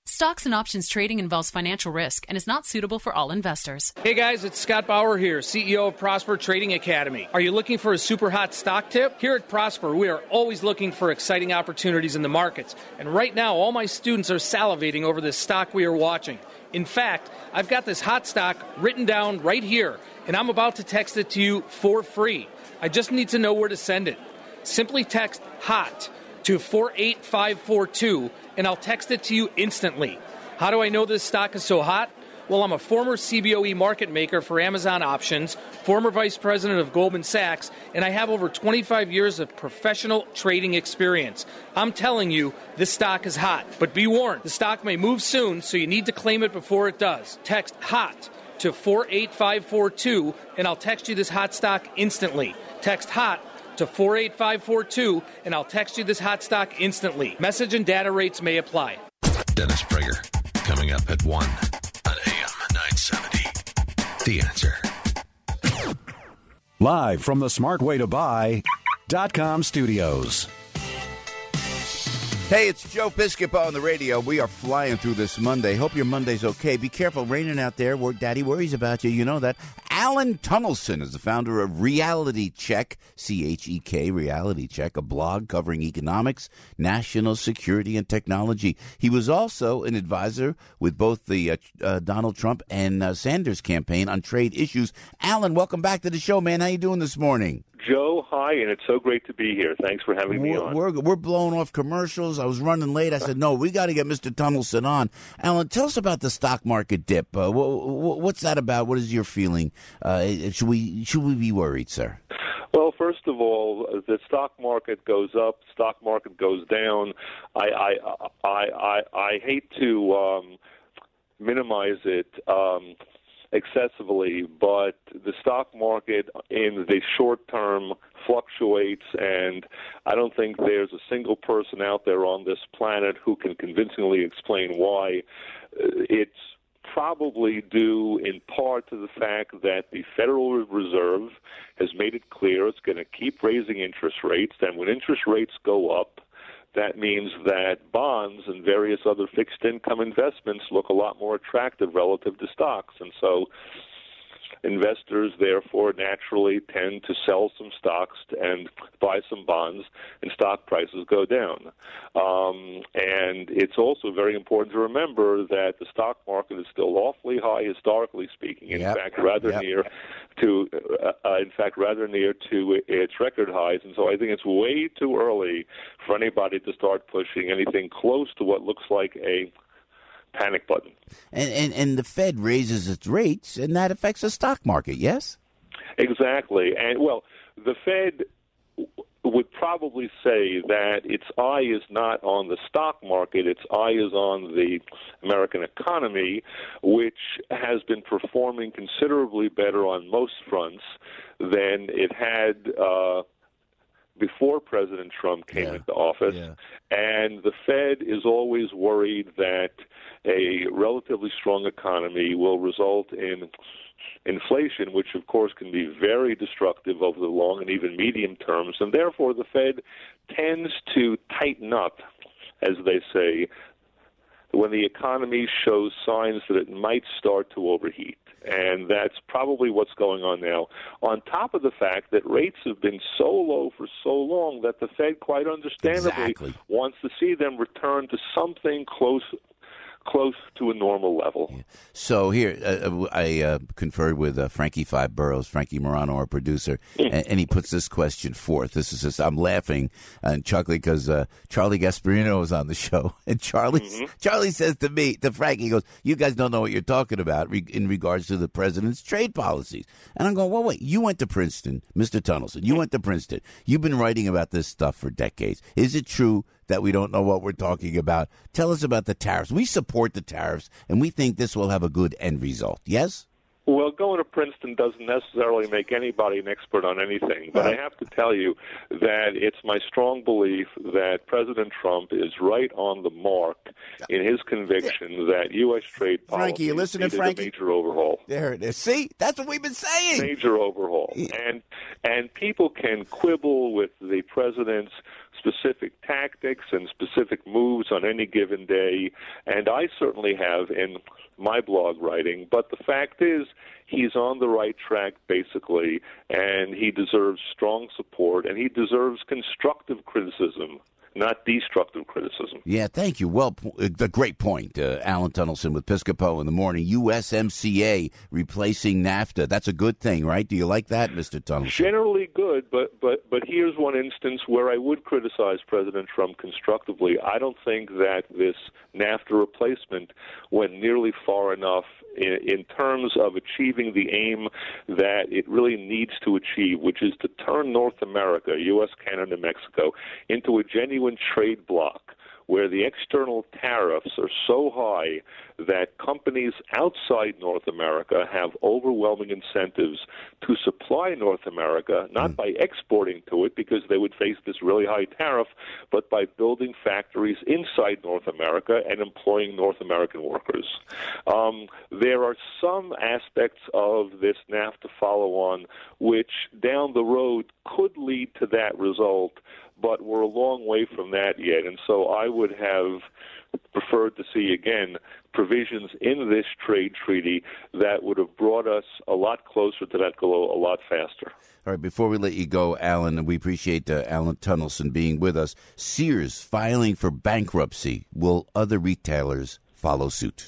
Speaker 17: Stocks and options trading involves financial risk and is not suitable for all investors.
Speaker 18: Hey guys, it's Scott Bauer here, C E O of Prosper Trading Academy. Are you looking for a super hot stock tip? Here at Prosper, we are always looking for exciting opportunities in the markets. And right now, all my students are salivating over this stock we are watching. In fact, I've got this hot stock written down right here, and I'm about to text it to you for free. I just need to know where to send it. Simply text HOT to four eight five four two, and I'll text it to you instantly. How do I know this stock is so hot? Well, I'm a former C B O E market maker for Amazon Options, former vice president of Goldman Sachs, and I have over twenty-five years of professional trading experience. I'm telling you, this stock is hot. But be warned, the stock may move soon, so you need to claim it before it does. Text HOT to four eight five four two, and I'll text you this hot stock instantly. Text HOT to four eight five four two, and I'll text you this hot stock instantly. Message and data rates may apply.
Speaker 4: Dennis Prager, coming up at one on A M nine seventy. The Answer.
Speaker 19: Live from the smart way to buy dot com studios.
Speaker 6: Hey, it's Joe Piscopo on the radio. We are flying through this Monday. Hope your Monday's okay. Be careful, raining out there. Work, Daddy worries about you. You know that. Alan Tunnelson is the founder of Reality Check, C H E K, Reality Check, a blog covering economics, national security, and technology. He was also an advisor with both the uh, uh, Donald Trump and uh, Sanders campaign on trade issues. Alan, welcome back to the show, man. How you doing this morning?
Speaker 20: Joe, hi, and it's so great to be here. Thanks for having me
Speaker 6: we're,
Speaker 20: on.
Speaker 6: We're, we're blowing off commercials. I was running late. I said, no, we got to get Mister Tunnelson on. Alan, tell us about the stock market dip. Uh, wh- wh- what's that about? What is your feeling? Uh, should we should we be worried, sir?
Speaker 20: Well, first of all, the stock market goes up, stock market goes down. I I I I, I hate to um, minimize it Um, excessively, but the stock market in the short term fluctuates, and I don't think there's a single person out there on this planet who can convincingly explain why. It's probably due in part to the fact that the Federal Reserve has made it clear it's going to keep raising interest rates, and when interest rates go up, that means that bonds and various other fixed income investments look a lot more attractive relative to stocks. And so investors, therefore, naturally tend to sell some stocks and buy some bonds, and stock prices go down. Um, and it's also very important to remember that the stock market is still awfully high, historically speaking. In
Speaker 6: Yep.
Speaker 20: fact, rather
Speaker 6: Yep.
Speaker 20: near to, uh, uh, in fact, rather near to its record highs. And so I think it's way too early for anybody to start pushing anything close to what looks like a panic button.
Speaker 6: And, and and the Fed raises its rates, and that affects the stock market, yes?
Speaker 20: Exactly. And, well, the Fed would probably say that its eye is not on the stock market, its eye is on the American economy, which has been performing considerably better on most fronts than it had uh, before President Trump came
Speaker 6: Yeah.
Speaker 20: into office.
Speaker 6: Yeah.
Speaker 20: And the Fed is always worried that a relatively strong economy will result in inflation, which of course can be very destructive over the long and even medium terms. And therefore the Fed tends to tighten up, as they say, when the economy shows signs that it might start to overheat. And that's probably what's going on now, on top of the fact that rates have been so low for so long that the Fed, quite understandably,
Speaker 6: Exactly.
Speaker 20: wants to see them return to something close close to a normal level.
Speaker 6: So here, uh, I uh, conferred with uh, Frankie Five Boroughs, Frankie Morano, our producer, and, and he puts this question forth. This is just, I'm laughing and chuckling because uh, Charlie Gasparino was on the show, and Charlie
Speaker 20: Mm-hmm.
Speaker 6: Charlie says to me, to Frankie, he goes, "You guys don't know what you're talking about re- in regards to the president's trade policies." And I'm going, "Well, wait, you went to Princeton, Mister Tunnelson. You went to Princeton. You've been writing about this stuff for decades. Is it true that we don't know what we're talking about? Tell us about the tariffs. We support the tariffs, and we think this will have a good end result." Yes?
Speaker 20: Well, going to Princeton doesn't necessarily make anybody an expert on anything, but I have to tell you that it's my strong belief that President Trump is right on the mark in his conviction that U S trade policy
Speaker 6: Frankie, you listening,
Speaker 20: needed
Speaker 6: Frankie?
Speaker 20: a major overhaul.
Speaker 6: There it is. See? That's what we've been saying.
Speaker 20: Major overhaul. And and people can quibble with the president's specific tactics and specific moves on any given day, and I certainly have in my blog writing, but the fact is he's on the right track, basically, and he deserves strong support, and he deserves constructive criticism, not destructive criticism.
Speaker 10: Yeah, thank you. Well, a great point. Uh, Alan Tunnelson with Piscopo in the morning. U S M C A replacing NAFTA. That's a good thing, right? Do you like that, Mister Tunnelson?
Speaker 20: Generally good, but, but, but here's one instance where I would criticize President Trump constructively. I don't think that this NAFTA replacement went nearly far enough in, in terms of achieving the aim that it really needs to achieve, which is to turn North America, U S, Canada, Mexico, into a genuine trade bloc where the external tariffs are so high that companies outside North America have overwhelming incentives to supply North America, not mm. by exporting to it because they would face this really high tariff, but by building factories inside North America and employing North American workers. Um, there are some aspects of this NAFTA follow-on which down the road could lead to that result, but we're a long way from that yet. And so I would have preferred to see, again, provisions in this trade treaty that would have brought us a lot closer to that goal a lot faster.
Speaker 10: All right, before we let you go, Alan, and we appreciate uh, Alan Tunnelson being with us, Sears filing for bankruptcy. Will other retailers follow suit?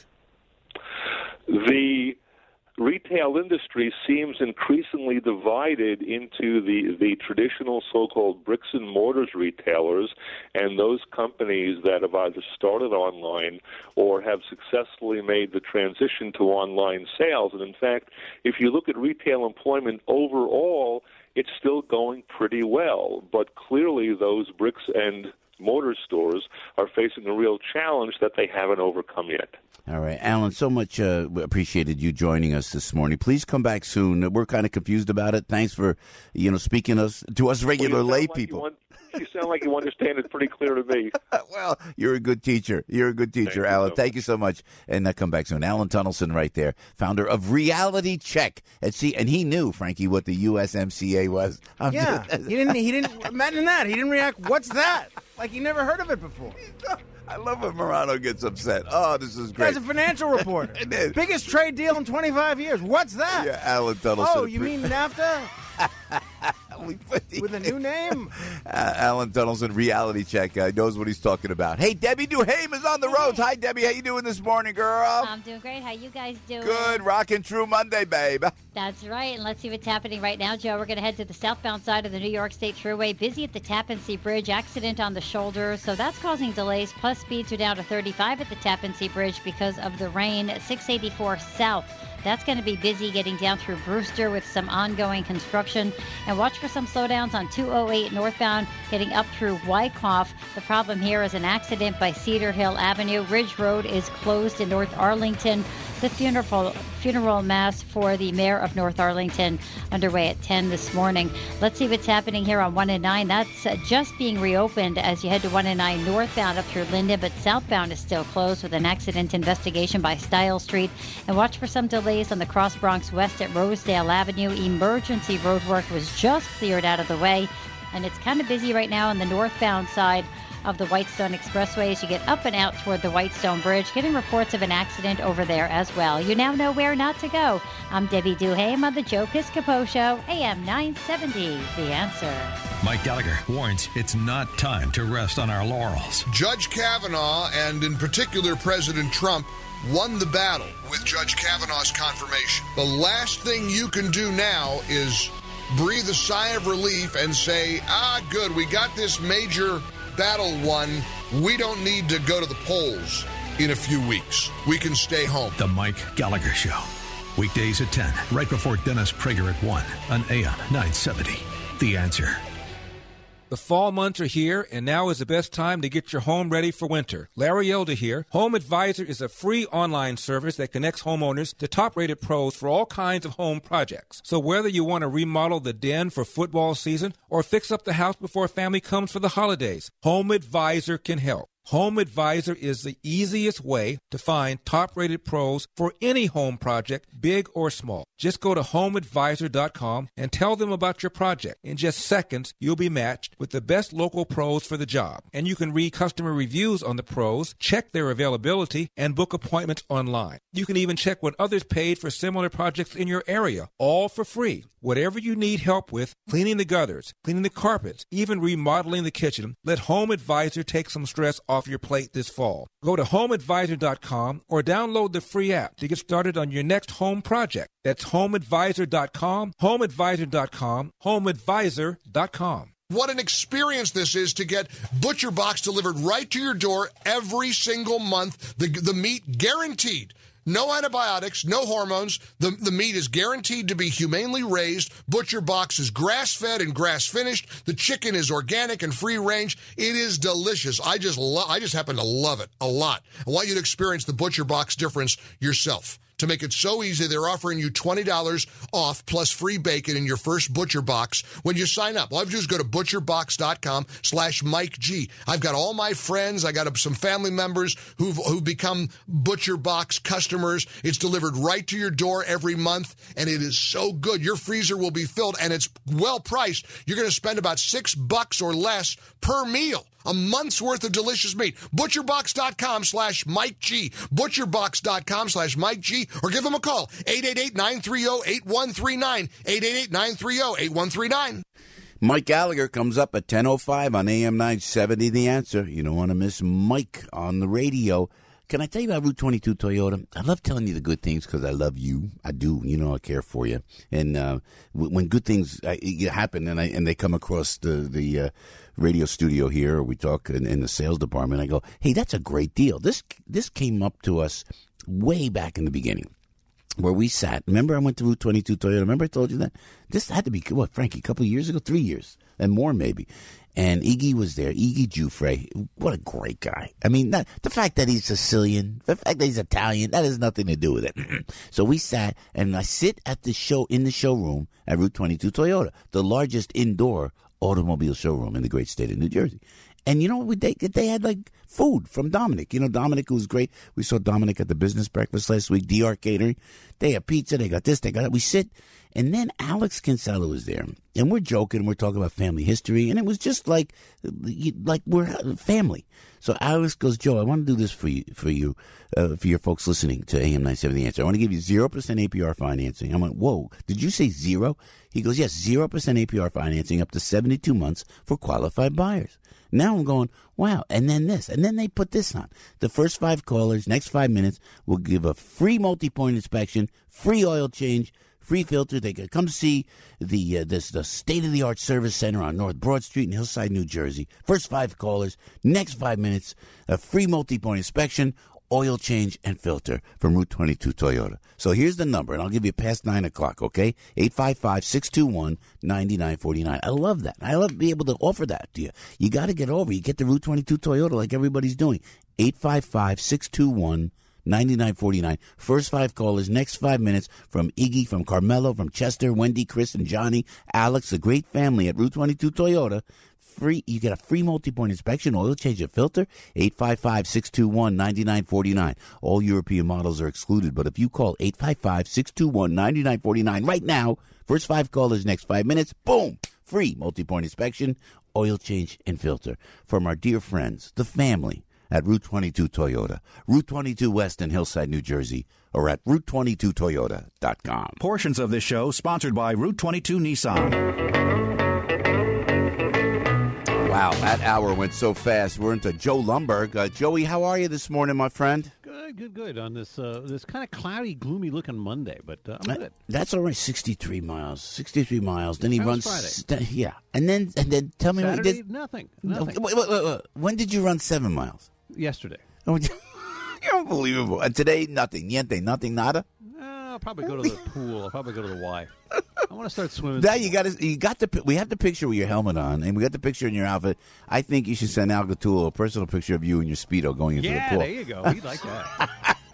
Speaker 20: The retail industry seems increasingly divided into the, the traditional so-called bricks and mortars retailers and those companies that have either started online or have successfully made the transition to online sales. And in fact, if you look at retail employment overall, it's still going pretty well. But clearly those bricks and mortar stores are facing a real challenge that they haven't overcome yet.
Speaker 10: All right, Alan, so much uh, appreciated you joining us this morning. Please come back soon. We're kind of confused about it. Thanks for, you know, speaking us to us regular
Speaker 20: well,
Speaker 10: lay
Speaker 20: like
Speaker 10: people.
Speaker 20: You, want, you sound like you understand it pretty clear to me.
Speaker 10: Well, you're a good teacher. You're a good teacher,
Speaker 20: Thank
Speaker 10: Alan.
Speaker 20: You so
Speaker 10: Thank you so much. And uh, come back soon. Alan Tunnelson right there, founder of Reality Check. And see, and he knew, Frankie, what the U S M C A was. I'm
Speaker 7: yeah,
Speaker 10: just,
Speaker 7: he didn't. He didn't. Imagine that. He didn't react. What's that? Like he never heard of it before.
Speaker 6: I love when Morano gets upset. Oh, this is great.
Speaker 7: As a financial reporter. Biggest trade deal in twenty-five years. What's that?
Speaker 6: Yeah, Alan Tunnelson.
Speaker 7: Oh, you mean NAFTA? With a new name?
Speaker 6: Uh, Alan Tunnelson, Reality Check, uh, knows what he's talking about. Hey, Debbie Duhame is on the roads. Hi, Debbie. How you doing this morning, girl?
Speaker 11: I'm doing great. How you guys doing?
Speaker 6: Good. Rockin' True Monday, babe.
Speaker 11: That's right. And let's see what's happening right now, Joe. We're going to head to the southbound side of the New York State Thruway. Busy at the Tappan Zee Bridge. Accident on the shoulder. So that's causing delays. Plus speeds are down to thirty-five at the Tappan Zee Bridge because of the rain. six eighty-four south. That's going to be busy getting down through Brewster with some ongoing construction. And watch for some slowdowns on two oh eight northbound getting up through Wyckoff. The problem here is an accident by Cedar Hill Avenue. Ridge Road is closed in North Arlington. The funeral funeral mass for the mayor of North Arlington underway at ten this morning. Let's see what's happening here on one and nine. That's uh, just being reopened as you head to one and nine northbound up through Linden, but southbound is still closed with an accident investigation by Style Street. And watch for some delays on the Cross Bronx West at Rosedale Avenue. Emergency roadwork was just cleared out of the way, and it's kind of busy right now on the northbound side of the Whitestone Expressway as you get up and out toward the Whitestone Bridge. Getting reports of an accident over there as well. You now know where not to go. I'm Debbie Duhame on the Joe Piscopo Show, A M nine seventy, The Answer.
Speaker 4: Mike Gallagher warns it's not time to rest on our laurels.
Speaker 5: Judge Kavanaugh, and in particular President Trump, won the battle with Judge Kavanaugh's confirmation. The last thing you can do now is breathe a sigh of relief and say, ah, good, we got this major battle won. We don't need to go to the polls in a few weeks. We can stay home.
Speaker 4: The Mike Gallagher Show. Weekdays at ten, right before Dennis Prager at one on A M nine seventy. The Answer.
Speaker 21: The fall months are here, and now is the best time to get your home ready for winter. Larry Elder here. Home Advisor is a free online service that connects homeowners to top-rated pros for all kinds of home projects. So whether you want to remodel the den for football season or fix up the house before family comes for the holidays, Home Advisor can help. Home Advisor is the easiest way to find top-rated pros for any home project, big or small. Just go to home advisor dot com and tell them about your project. In just seconds, you'll be matched with the best local pros for the job. And you can read customer reviews on the pros, check their availability, and book appointments online. You can even check what others paid for similar projects in your area, all for free. Whatever you need help with, cleaning the gutters, cleaning the carpets, even remodeling the kitchen, let Home Advisor take some stress off your plate this fall. Go to home advisor dot com or download the free app to get started on your next home project. That's home advisor dot com, home advisor dot com, home advisor dot com.
Speaker 5: What an experience this is to get Butcher Box delivered right to your door every single month. The, the meat guaranteed. No antibiotics, no hormones. The, the meat is guaranteed to be humanely raised. Butcher Box is grass-fed and grass-finished. The chicken is organic and free-range. It is delicious. I just lo- I just happen to love it a lot. I want you to experience the Butcher Box difference yourself. To make it so easy, they're offering you twenty dollars off plus free bacon in your first Butcher Box when you sign up. All I have to do is go to butcher box dot com slash Mike G. I've got all my friends. I got some family members who've, who've become Butcher Box customers. It's delivered right to your door every month, and it is so good. Your freezer will be filled, and it's well priced. You're going to spend about six bucks or less per meal. A month's worth of delicious meat. butcher box dot com slash Mike G. butcher box dot com slash Mike G. Or give them a call. eight eight eight, nine three zero, eight one three nine. eight eight eight, nine three zero, eight one three nine.
Speaker 10: Mike Gallagher comes up at ten oh five on A M nine seventy, The Answer. You don't want to miss Mike on the radio. Can I tell you about Route twenty-two Toyota? I love telling you the good things because I love you. I do. You know I care for you. And uh, when good things uh, happen and I and they come across the, the uh, radio studio here, or we talk in, in the sales department, I go, hey, that's a great deal. This this came up to us way back in the beginning where we sat. Remember I went to Route twenty-two Toyota? Remember I told you that? This had to be, what, Frankie, a couple of years ago? Three years and more maybe. And Iggy was there, Iggy Giuffre. What a great guy. I mean, not, the fact that he's Sicilian, the fact that he's Italian, that has nothing to do with it. So we sat, and I sit at the show, in the showroom at Route twenty-two Toyota, the largest indoor automobile showroom in the great state of New Jersey. And you know what? They, they had, like, food from Dominic. You know, Dominic, who was great. We saw Dominic at the business breakfast last week, D R Catering. They have pizza. They got this. They got that. We sit. And then Alex Kinsella was there. And we're joking. We're talking about family history. And it was just like, like we're family. So Alex goes, Joe, I want to do this for you, for you, uh, for your folks listening to A M nine seventy The Answer. I want to give you zero percent A P R financing. I'm like, whoa, did you say zero? He goes, yes, zero percent A P R financing up to seventy-two months for qualified buyers. Now I'm going, wow, and then this. And then they put this on. The first five callers, next five minutes, will give a free multi-point inspection, free oil change, free filter. They can come see the uh, this the state-of-the-art service center on North Broad Street in Hillside, New Jersey. First five callers, next five minutes, a free multi-point inspection, oil change, and filter from Route twenty-two Toyota. So here's the number, and I'll give you past nine o'clock, okay? eight five five, six two one, nine nine four nine. I love that. I love to be able to offer that to you. You got to get over. You get the Route twenty-two Toyota like everybody's doing. eight five five, six two one, nine nine four nine. First five callers, next five minutes, from Iggy, from Carmelo, from Chester, Wendy, Chris, and Johnny, Alex, the great family at Route twenty-two Toyota. Free, you get a free multi-point inspection, oil change, and filter. eight five five, six two one, nine nine four nine. All European models are excluded, but if you call eight five five, six two one, nine nine four nine right now, first five callers, next five minutes, boom, free multi-point inspection, oil change, and filter from our dear friends, the family at Route twenty-two Toyota, Route twenty-two West in Hillside, New Jersey, or at route twenty-two toyota dot com.
Speaker 13: Portions of this show sponsored by Route twenty-two Nissan.
Speaker 10: Wow, that hour went so fast. We're into Joe Lumberg. Uh, Joey, how are you this morning, my friend?
Speaker 3: Good, good, good. On this uh, this kind of cloudy, gloomy-looking Monday, but uh, I'm good.
Speaker 10: That's all right. Sixty-three miles. Sixty-three miles. Then he
Speaker 3: That was
Speaker 10: runs.
Speaker 3: Friday.
Speaker 10: St- yeah, and then and then tell me
Speaker 3: Saturday,
Speaker 10: what he did.
Speaker 3: nothing. Nothing.
Speaker 10: Wait, wait, wait, wait. When did you run seven miles?
Speaker 3: Yesterday.
Speaker 10: Oh, you're unbelievable. And today, nothing. Niente. Nothing. Nada.
Speaker 3: Uh, I'll probably go to the pool. I'll probably go to the Y. I want to start swimming.
Speaker 10: That you got to, you got the. We have the picture with your helmet on, and we got the picture in your outfit. I think you should send Al Gattulo a personal picture of you in your Speedo going into
Speaker 3: yeah,
Speaker 10: the pool.
Speaker 3: there you go. He'd like that.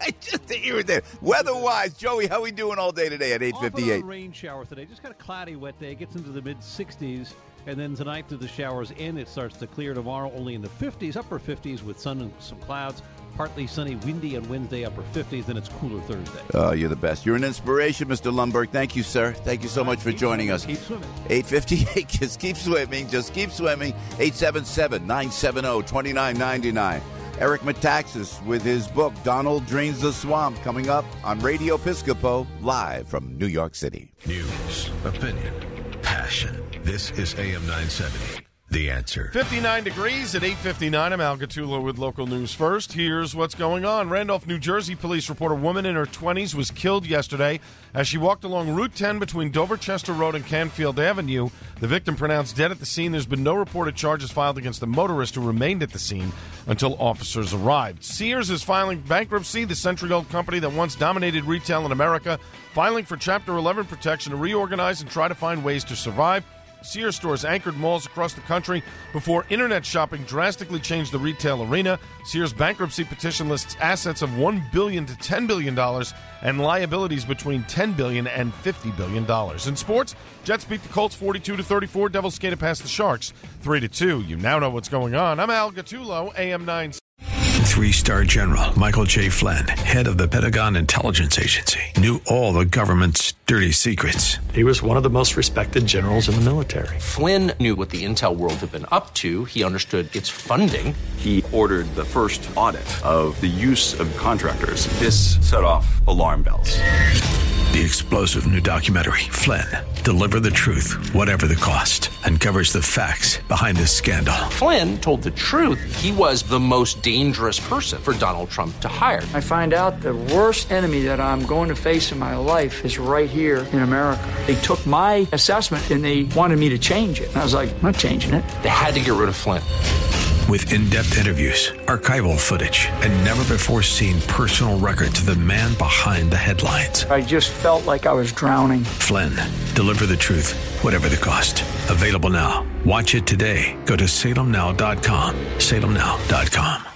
Speaker 6: Just to irritate. Weather-wise, Joey, how we doing all day today at eight fifty-eight?
Speaker 3: Off and on rain shower today. Just got a cloudy, wet day. Gets into the mid sixties. And then tonight, through the showers in, it starts to clear tomorrow, only in the fifties, upper fifties with sun and some clouds. Partly sunny, windy on Wednesday, upper fifties. Then it's cooler Thursday.
Speaker 6: Oh, you're the best. You're an inspiration, Mister Lundberg. Thank you, sir. Thank you so much for joining us.
Speaker 3: Keep swimming.
Speaker 6: eight fifty-eight. Just keep swimming. Just keep swimming. eight seven seven, nine seven zero, two nine nine nine. Eric Metaxas with his book, Donald Drains the Swamp, coming up on Radio Piscopo, live from New York City.
Speaker 4: News, opinion, passion. This is A M nine seventy. The Answer.
Speaker 8: fifty-nine degrees at eight fifty-nine. I'm Al Gattullo with local news first. Here's what's going on. Randolph, New Jersey police report a woman in her twenties was killed yesterday as she walked along Route ten between Dover-Chester Road and Canfield Avenue. The victim pronounced dead at the scene. There's been no reported charges filed against the motorist who remained at the scene until officers arrived. Sears is filing bankruptcy, the century-old company that once dominated retail in America, filing for Chapter eleven protection to reorganize and try to find ways to survive. Sears stores anchored malls across the country before internet shopping drastically changed the retail arena. Sears' bankruptcy petition lists assets of one billion dollars to ten billion dollars and liabilities between ten billion dollars and fifty billion dollars. In sports, Jets beat the Colts forty-two to thirty-four. Devils skated past the Sharks three to two. You now know what's going on. I'm Al Gattullo, A M nine.
Speaker 1: Three-star General Michael J. Flynn, head of the Pentagon Intelligence Agency, knew all the government's dirty secrets.
Speaker 2: He was one of the most respected generals in the military.
Speaker 22: Flynn knew what the intel world had been up to. He understood its funding.
Speaker 23: He ordered the first audit of the use of contractors. This set off alarm bells.
Speaker 1: The explosive new documentary, Flynn, Deliver the Truth, Whatever the Cost, uncovers the facts behind this scandal.
Speaker 22: Flynn told the truth. He was the most dangerous person for Donald Trump to hire.
Speaker 24: I find out the worst enemy that I'm going to face in my life is right here in America. They took my assessment and they wanted me to change it. And I was like, I'm not changing it.
Speaker 22: They had to get rid of Flynn.
Speaker 1: With in-depth interviews, archival footage, and never-before-seen personal records of the man behind the headlines.
Speaker 24: I just felt like I was drowning.
Speaker 1: Flynn, Deliver the Truth, Whatever the Cost. Available now. Watch it today. Go to salem now dot com. salem now dot com.